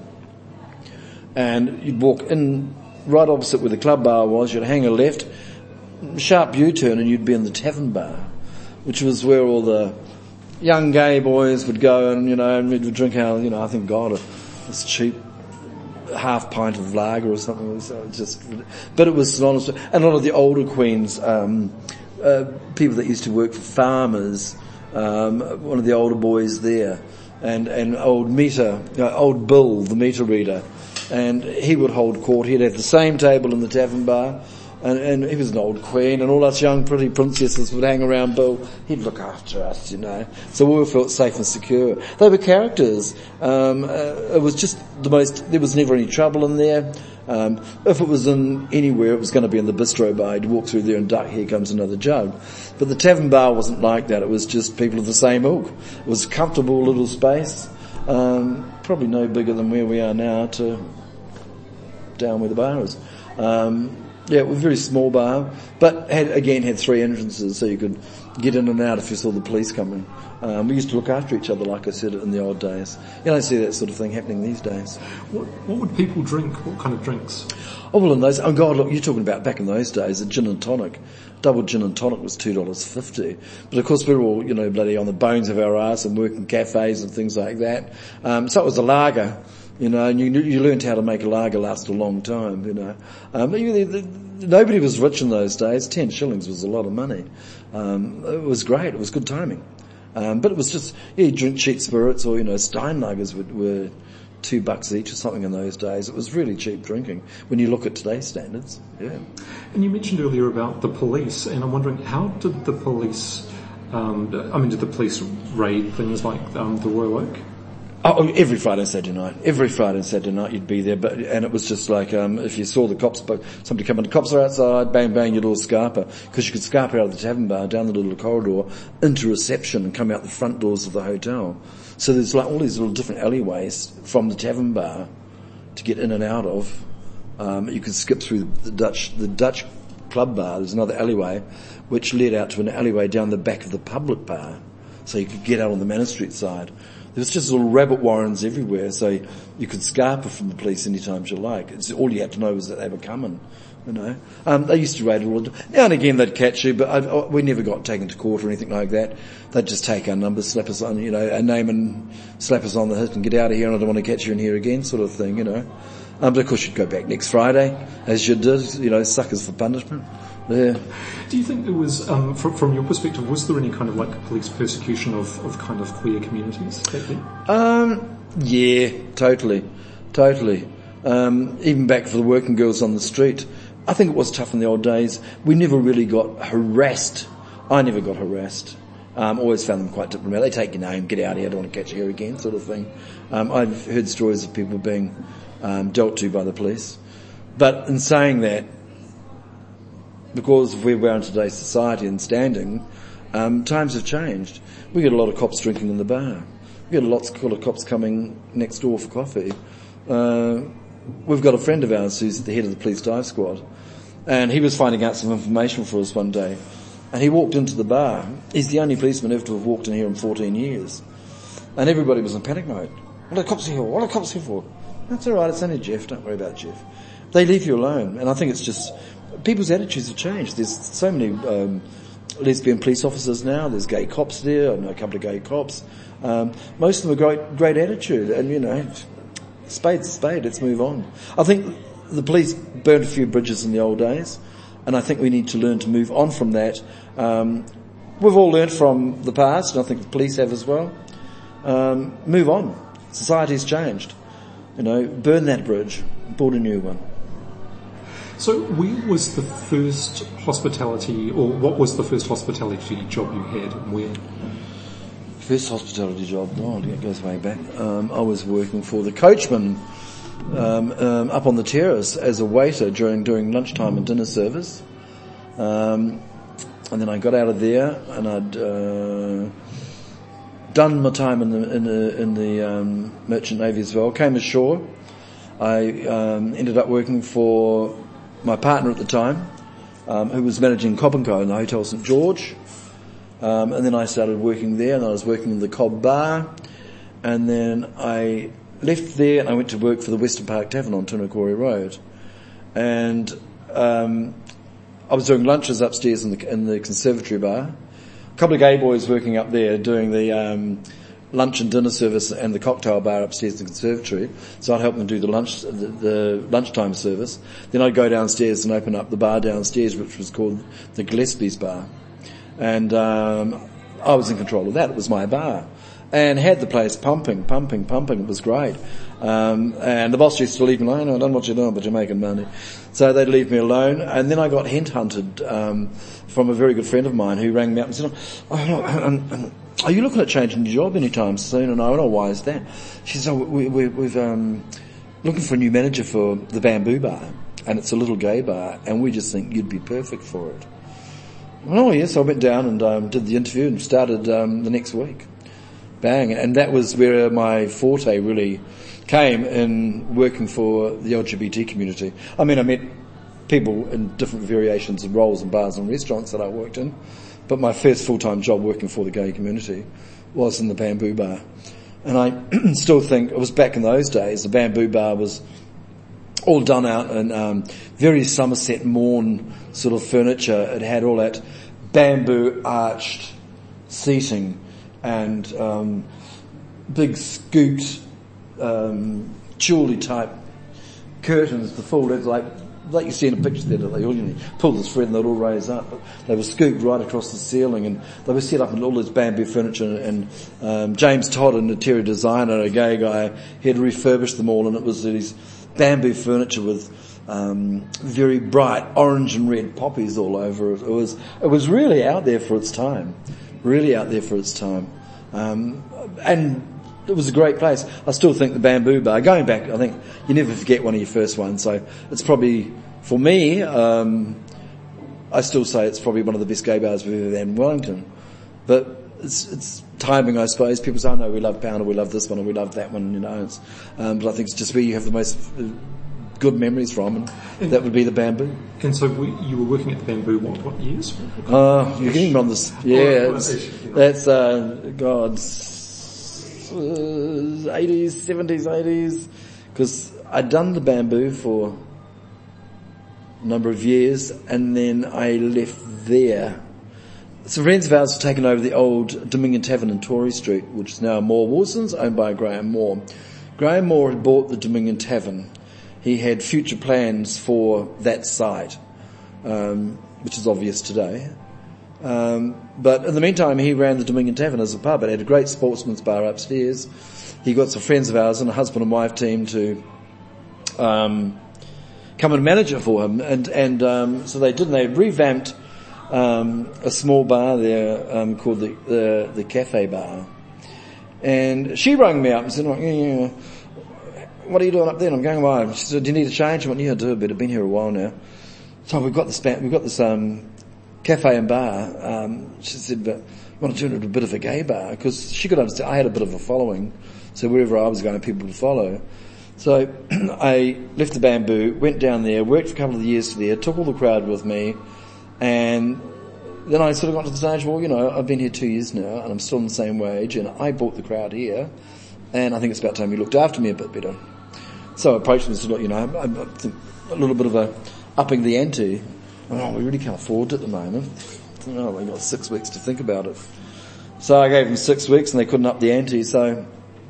and you'd walk in right opposite where the Club Bar was. You'd hang a left, sharp U-turn, and you'd be in the Tavern Bar, which was where all the young gay boys would go and, you know, and we'd drink our, you know, I think, God, this cheap half pint of lager or something. It was just, but it was synonymous. And a lot of the older queens, um, uh, people that used to work for farmers, um, one of the older boys there, and, and old meter, uh, old Bill, the meter reader, and he would hold court. He'd have the same table in the Tavern Bar, and, and he was an old queen, and all us young pretty princesses would hang around Bill. He'd look after us, you know. So we all felt safe and secure. They were characters. Um, uh, it was just the most, there was never any trouble in there. Um, if it was in anywhere, it was going to be in the Bistro Bar. You'd walk through there and duck, here comes another jug. But the Tavern Bar wasn't like that. It was just people of the same ilk. It was a comfortable little space. Um, probably no bigger than where we are now to down where the bar is. Um, Yeah, it was a very small bar, but had, again, had three entrances, so you could get in and out if you saw the police coming. Um, we used to look after each other, like I said, in the old days. You don't see that sort of thing happening these days. What, what would people drink? What kind of drinks? Oh, well, in those, oh God, look, you're talking about back in those days, a gin and tonic. Double gin and tonic was two dollars fifty. But of course we were all, you know, bloody on the bones of our arse and working cafes and things like that. Um, so it was a lager. You know, and you you learned how to make a lager last a long time, you know. Um, you, the, the, nobody was rich in those days. Ten shillings was a lot of money. Um, it was great. It was good timing. Um, but it was just, yeah, you drink cheap spirits or, you know, Steinlagers were, were two bucks each or something in those days. It was really cheap drinking when you look at today's standards, yeah. And you mentioned earlier about the police, and I'm wondering, how did the police, um, I mean, did the police raid things like um, the Royal Oak? Oh, every Friday and Saturday night. Every Friday and Saturday night you'd be there, but, and it was just like, um, if you saw the cops, somebody come in, the cops are outside, bang, bang, you'd all scarper, because you could scarper out of the Tavern Bar, down the little corridor, into reception and come out the front doors of the hotel. So there's like all these little different alleyways from the Tavern Bar to get in and out of. Um, you could skip through the Dutch, the Dutch Club Bar. There's another alleyway, which led out to an alleyway down the back of the public bar. So you could get out on the Manor Street side. There was just little rabbit warrens everywhere, so you could scarper from the police any time you like. It's, all you had to know was that they were coming, you know. Um, they used to raid all the time. Now and again they'd catch you, but I, we never got taken to court or anything like that. They'd just take our numbers, slap us on, you know, our name and slap us on the hip and get out of here, and I don't want to catch you in here again, sort of thing, you know. Um, but of course you'd go back next Friday, as you did, you know, suckers for punishment. Yeah. Do you think there was, um, from, from your perspective, was there any kind of like police persecution of, of kind of queer communities back then? Um, yeah, totally, totally. Um, even back for the working girls on the street. I think it was tough in the old days. We never really got harassed. I never got harassed. Um, always found them quite diplomatic. They take your name, get out of here, I don't want to catch you here again, sort of thing. Um, I've heard stories of people being um, dealt to by the police. But in saying that, because of where we are in today's society and standing, um, times have changed. We get a lot of cops drinking in the bar. We get a lot of cops coming next door for coffee. Uh, we've got a friend of ours who's the head of the police dive squad, and he was finding out some information for us one day. And he walked into the bar. He's the only policeman ever to have walked in here in fourteen years. And everybody was in panic mode. What are the cops here for? What are the cops here for? That's all right, it's only Jeff, don't worry about Jeff. They leave you alone. And I think it's just, people's attitudes have changed. There's so many um, lesbian police officers now. There's gay cops there. I know a couple of gay cops. Um, most of them are great, great attitude. And, you know, spade's a spade, let's move on. I think the police burned a few bridges in the old days. And I think we need to learn to move on from that. Um, we've all learned from the past, and I think the police have as well. Um, move on. Society's changed. You know, burn that bridge, build a new one. So where was the first hospitality, or what was the first hospitality job you had, and where? First hospitality job, oh, it goes way back. Um, I was working for the Coachman Um, um, up on the terrace as a waiter during during lunchtime and dinner service, um, and then I got out of there and I'd uh, done my time in the in the, in the um, Merchant Navy as well. Came ashore. I um, ended up working for my partner at the time, um, who was managing Cobb and Co in the Hotel Saint George, um, and then I started working there, and I was working in the Cobb Bar, and then I left there and I went to work for the Western Park Tavern on Tunakori Road. And um, I was doing lunches upstairs in the, in the conservatory bar. A couple of gay boys working up there doing the um, lunch and dinner service and the cocktail bar upstairs in the conservatory. So I'd help them do the lunch, the, the lunchtime service. Then I'd go downstairs and open up the bar downstairs, which was called the Gillespie's Bar. And um, I was in control of that. It was my bar. And had the place pumping, pumping, pumping. It was great. Um, and the boss used to leave me alone. I don't know what you're doing, but you're making money. So they'd leave me alone. And then I got headhunted um, from a very good friend of mine who rang me up and said, oh, are you looking at changing your job anytime soon? And I went, oh, why is that? She said, oh, we, we, we've um, looking for a new manager for the Bamboo Bar. And it's a little gay bar. And we just think you'd be perfect for it. Oh, yes. I went down and um, did the interview and started um, the next week. Bang. And that was where my forte really came in working for the L G B T community. I mean, I met people in different variations of roles in bars and restaurants that I worked in, but my first full-time job working for the gay community was in the Bamboo Bar. And I still think, it was back in those days, the Bamboo Bar was all done out in um, very Somerset Morn sort of furniture. It had all that bamboo arched seating and um, big scooped um, jewellery type curtains, the full like like you see in a picture there, that they all, you know, pull this thread and they'd all raise up. But they were scooped right across the ceiling, and they were set up in all this bamboo furniture. And um, James Todd, an interior designer, a gay guy, he had refurbished them all, and it was these bamboo furniture with um, very bright orange and red poppies all over it. It was it was really out there for its time. Really out there for its time. Um, and it was a great place. I still think the Bamboo Bar, going back, I think you never forget one of your first ones. So it's probably, for me, um, I still say it's probably one of the best gay bars we've ever had in Wellington. But it's, it's timing, I suppose. People say, oh no, we love Pounder, we love this one, and we love that one, you know. It's, um, but I think it's just where you have the most good memories from, and, and that would be the Bamboo. And so we, you were working at the Bamboo what, what years? Uh, you're getting on this, yeah, it's, that's, uh, God, eighties, seventies, eighties, because I'd done the Bamboo for a number of years, and then I left there. Some friends of ours had taken over the old Dominion Tavern in Tory Street, which is now Moore Wilson's, owned by Graham Moore. Graham Moore had bought the Dominion Tavern. He had future plans for that site, um, which is obvious today. Um, but in the meantime, he ran the Dominion Tavern as a pub. It had a great sportsman's bar upstairs. He got some friends of ours and a husband and wife team to um, come and manage it for him. And, and um, so they did, and they revamped um, a small bar there um, called the, the the Cafe Bar, and she rang me up and said, oh, yeah, yeah, "What are you doing up there?" And I'm going, "Well," she said, "Do you need a change?" I went, "Yeah, I do, but I've been here a while now." So we've got this we've got this um, cafe and bar. Um, she said, "But I want to turn it into a bit of a gay bar," because she could understand I had a bit of a following, so wherever I was going, people would follow. So I left the Bamboo, went down there, worked for a couple of years there, took all the crowd with me, and then I sort of got to the stage, well, you know, I've been here two years now, and I'm still on the same wage, and I brought the crowd here, and I think it's about time you looked after me a bit better. So I approached them and said, look, you know, I, I think a little bit of a upping the ante. Oh, we really can't afford it at the moment. Oh, we got six weeks to think about it. So I gave them six weeks, and they couldn't up the ante, so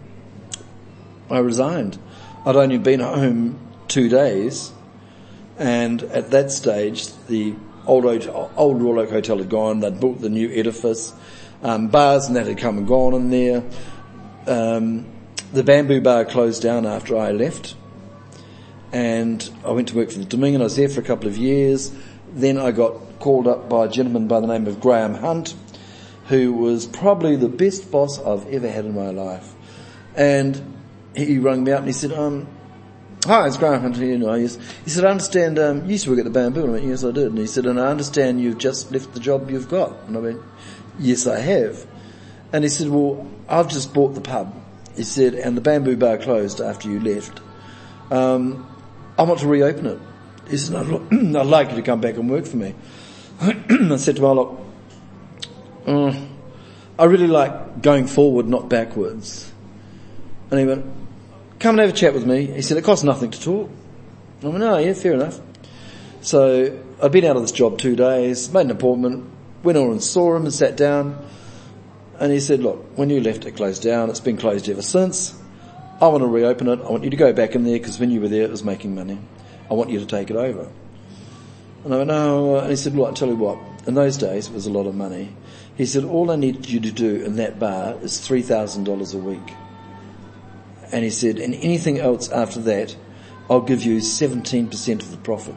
I resigned. I'd only been home two days, and at that stage, the old old Royal Oak Hotel had gone. They'd built the new edifice, um, bars and that had come and gone in there. Um, the Bamboo Bar closed down after I left, and I went to work for the Dominion. I was there for a couple of years. Then I got called up by a gentleman by the name of Graham Hunt, who was probably the best boss I've ever had in my life, and he rang me up and he said, um, "Hi, it's Graham Hunter here." You know, he said, "I understand, um, you used to work at the Bamboo." And I went, "Yes, I did." And he said, "And I understand you've just left the job you've got." And I went, "Yes, I have." And he said, "Well, I've just bought the pub." He said, "And the Bamboo Bar closed after you left. Um, I want to reopen it." He said, "I'd, I'd like you to come back and work for me." I said to him, "Look, uh, I really like going forward, not backwards." And he went, "Come and have a chat with me." He said, "It costs nothing to talk." I went, "Oh, yeah, fair enough." So I'd been out of this job two days, made an appointment, went over and saw him and sat down. And he said, "Look, when you left, it closed down. It's been closed ever since. I want to reopen it. I want you to go back in there because when you were there, it was making money. I want you to take it over." And I went, "Oh," and he said, "Look, I'll tell you what, in those days, it was a lot of money." He said, "All I need you to do in that bar is three thousand dollars a week." And he said, "And anything else after that, I'll give you seventeen percent of the profit."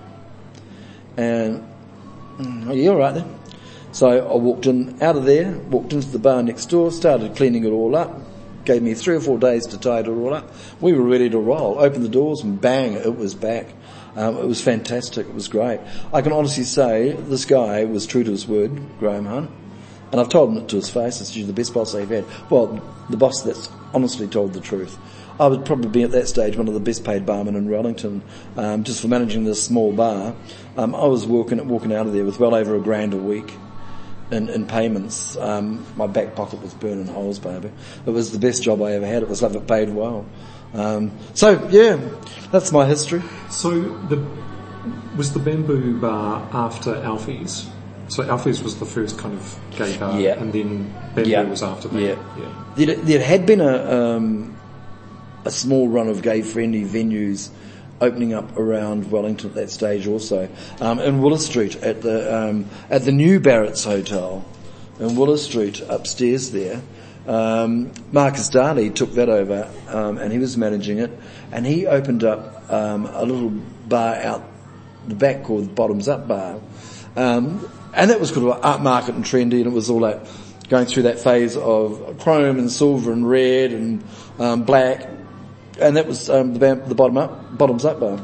And, oh, yeah, all right then. So I walked in, out of there, walked into the bar next door, started cleaning it all up, gave me three or four days to tidy it all up. We were ready to roll. Opened the doors and bang, it was back. Um, it was fantastic. It was great. I can honestly say this guy was true to his word, Graham Hunt. And I've told him it to his face. I said, "You're the best boss I've had." Well, the boss that's honestly told the truth. I would probably be at that stage one of the best paid barmen in Wellington, um, just for managing this small bar. Um, I was walking, walking out of there with well over a grand a week in, in payments. Um, my back pocket was burning holes, baby. It was the best job I ever had. It was like it paid well. Um, so yeah, that's my history. So the, was the Bamboo Bar after Alfie's? So Alfie's was the first kind of gay bar, yeah. and then Bamboo yeah. was after that. Yeah. yeah. There, there had been a, um, a small run of gay-friendly venues opening up around Wellington at that stage also. Um, in Willis Street at the, um, at the new Barrett's Hotel in Willis Street upstairs there. Um, Marcus Darley took that over, um, and he was managing it, and he opened up, um, a little bar out the back called Bottoms Up Bar. Um, and that was kind of art market and trendy, and it was all that, going through that phase of chrome and silver and red and, um, black. And that was, um, the, the bottom up, Bottoms Up Bar.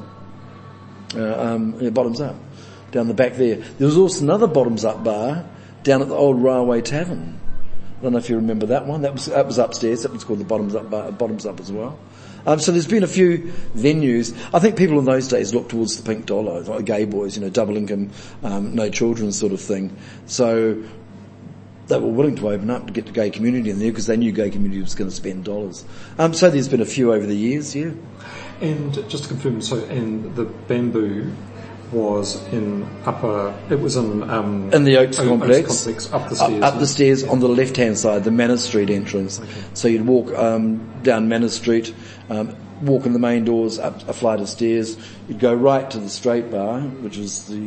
Uh, um, yeah, Bottoms Up. Down the back there. There was also another Bottoms Up Bar down at the old Railway Tavern. I don't know if you remember that one. That was, that was upstairs. That was called the Bottoms Up Bar, Bottoms Up as well. Um, so there's been a few venues. I think people in those days looked towards the pink dollar, like gay boys, you know, double income, um, no children sort of thing. So they were willing to open up to get the gay community in there because they knew gay community was going to spend dollars. Um, so there's been a few over the years, yeah. And just to confirm, so and the Bamboo was in upper, it was in um, in the Oaks, Oaks complex, complex, up the stairs. Up, up the stairs on the left-hand side, the Manor Street entrance. Okay. So you'd walk um, down Manor Street, um, walk in the main doors, up a flight of stairs. You'd go right to the straight bar, which is the,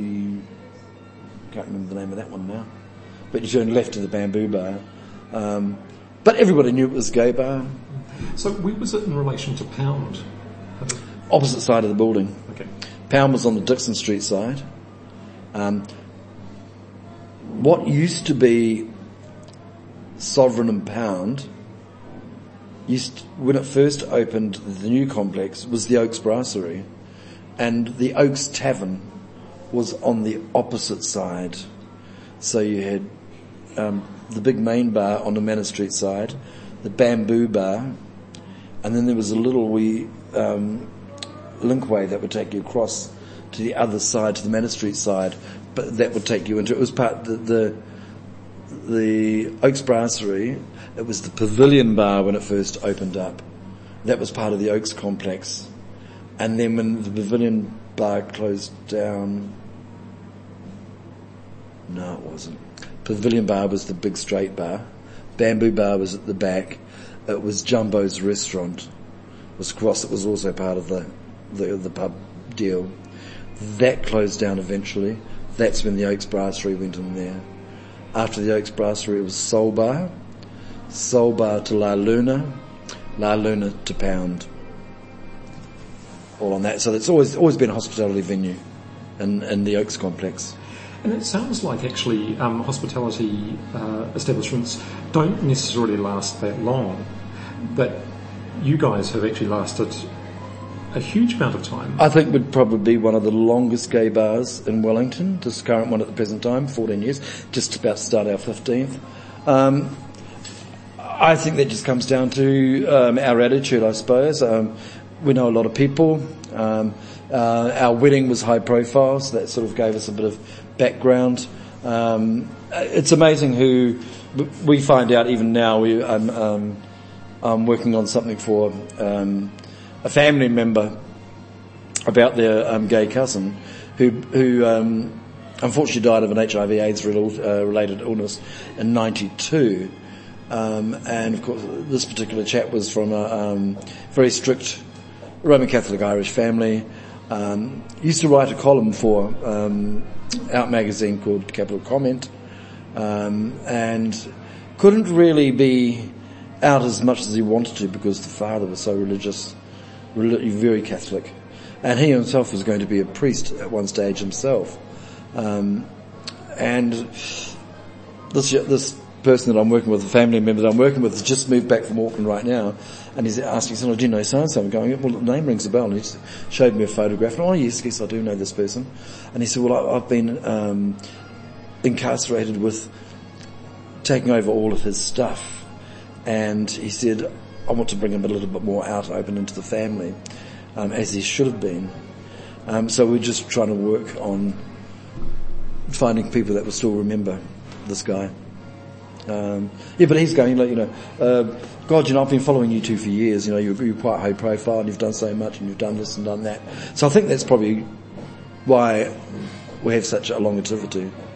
can't remember the name of that one now. But you turn left to the Bamboo Bar. Um, but everybody knew it was a gay bar. So where was it in relation to Pound? Opposite side of the building. Okay. Pound was on the Dixon Street side. Um, what used to be Sovereign and Pound, used to, when it first opened, the new complex was the Oaks Brasserie, and the Oaks Tavern was on the opposite side. So you had um, the big main bar on the Manor Street side, the Bamboo Bar, and then there was a little wee um, linkway that would take you across to the other side, to the Manor Street side, but that would take you into, it was part, the, the, the Oaks Brasserie, it was the Pavilion Bar when it first opened up. That was part of the Oaks complex. And then when the Pavilion Bar closed down, no it wasn't. Pavilion Bar was the big straight bar. Bamboo Bar was at the back. It was Jumbo's Restaurant. It was across, it was also part of the, the, the pub deal. That closed down eventually. That's when the Oaks Brasserie went in there. After the Oaks Brasserie, it was Soul Bar. Soul Bar to La Luna. La Luna to Pound. All on that. So it's always always been a hospitality venue in, in the Oaks complex. And it sounds like actually um, hospitality uh, establishments don't necessarily last that long, but you guys have actually lasted a huge amount of time. I think we'd probably be one of the longest gay bars in Wellington, this current one at the present time, fourteen years, just about to start our fifteenth. Um, I think that just comes down to um, our attitude, I suppose. Um, we know a lot of people. Um, uh, our wedding was high profile, so that sort of gave us a bit of background. Um, it's amazing who we find out even now. We, I'm, um, I'm working on something for um, a family member about their um, gay cousin who, who um, unfortunately died of an H I V AIDS uh, related illness in ninety-two. Um, and of course, this particular chap was from a um, very strict Roman Catholic Irish family. Um, used to write a column for um, Out magazine called Capital Comment, um, and couldn't really be out as much as he wanted to because the father was so religious, very Catholic, and he himself was going to be a priest at one stage himself. Um, and this this person that I'm working with, the family member that I'm working with, has just moved back from Auckland right now, and he's asking, so, do you know so-and-so? I'm going, well, the name rings a bell, and he just showed me a photograph, and oh yes, yes, I do know this person. And he said, well, I've been um, incarcerated with taking over all of his stuff, and he said, I want to bring him a little bit more out, open into the family, um, as he should have been. Um, so we're just trying to work on finding people that will still remember this guy. Um, yeah, but he's going, like, you know, uh, God, you know, I've been following you two for years. You know, you're, you're quite high profile, and you've done so much, and you've done this and done that. So I think that's probably why we have such a longevity.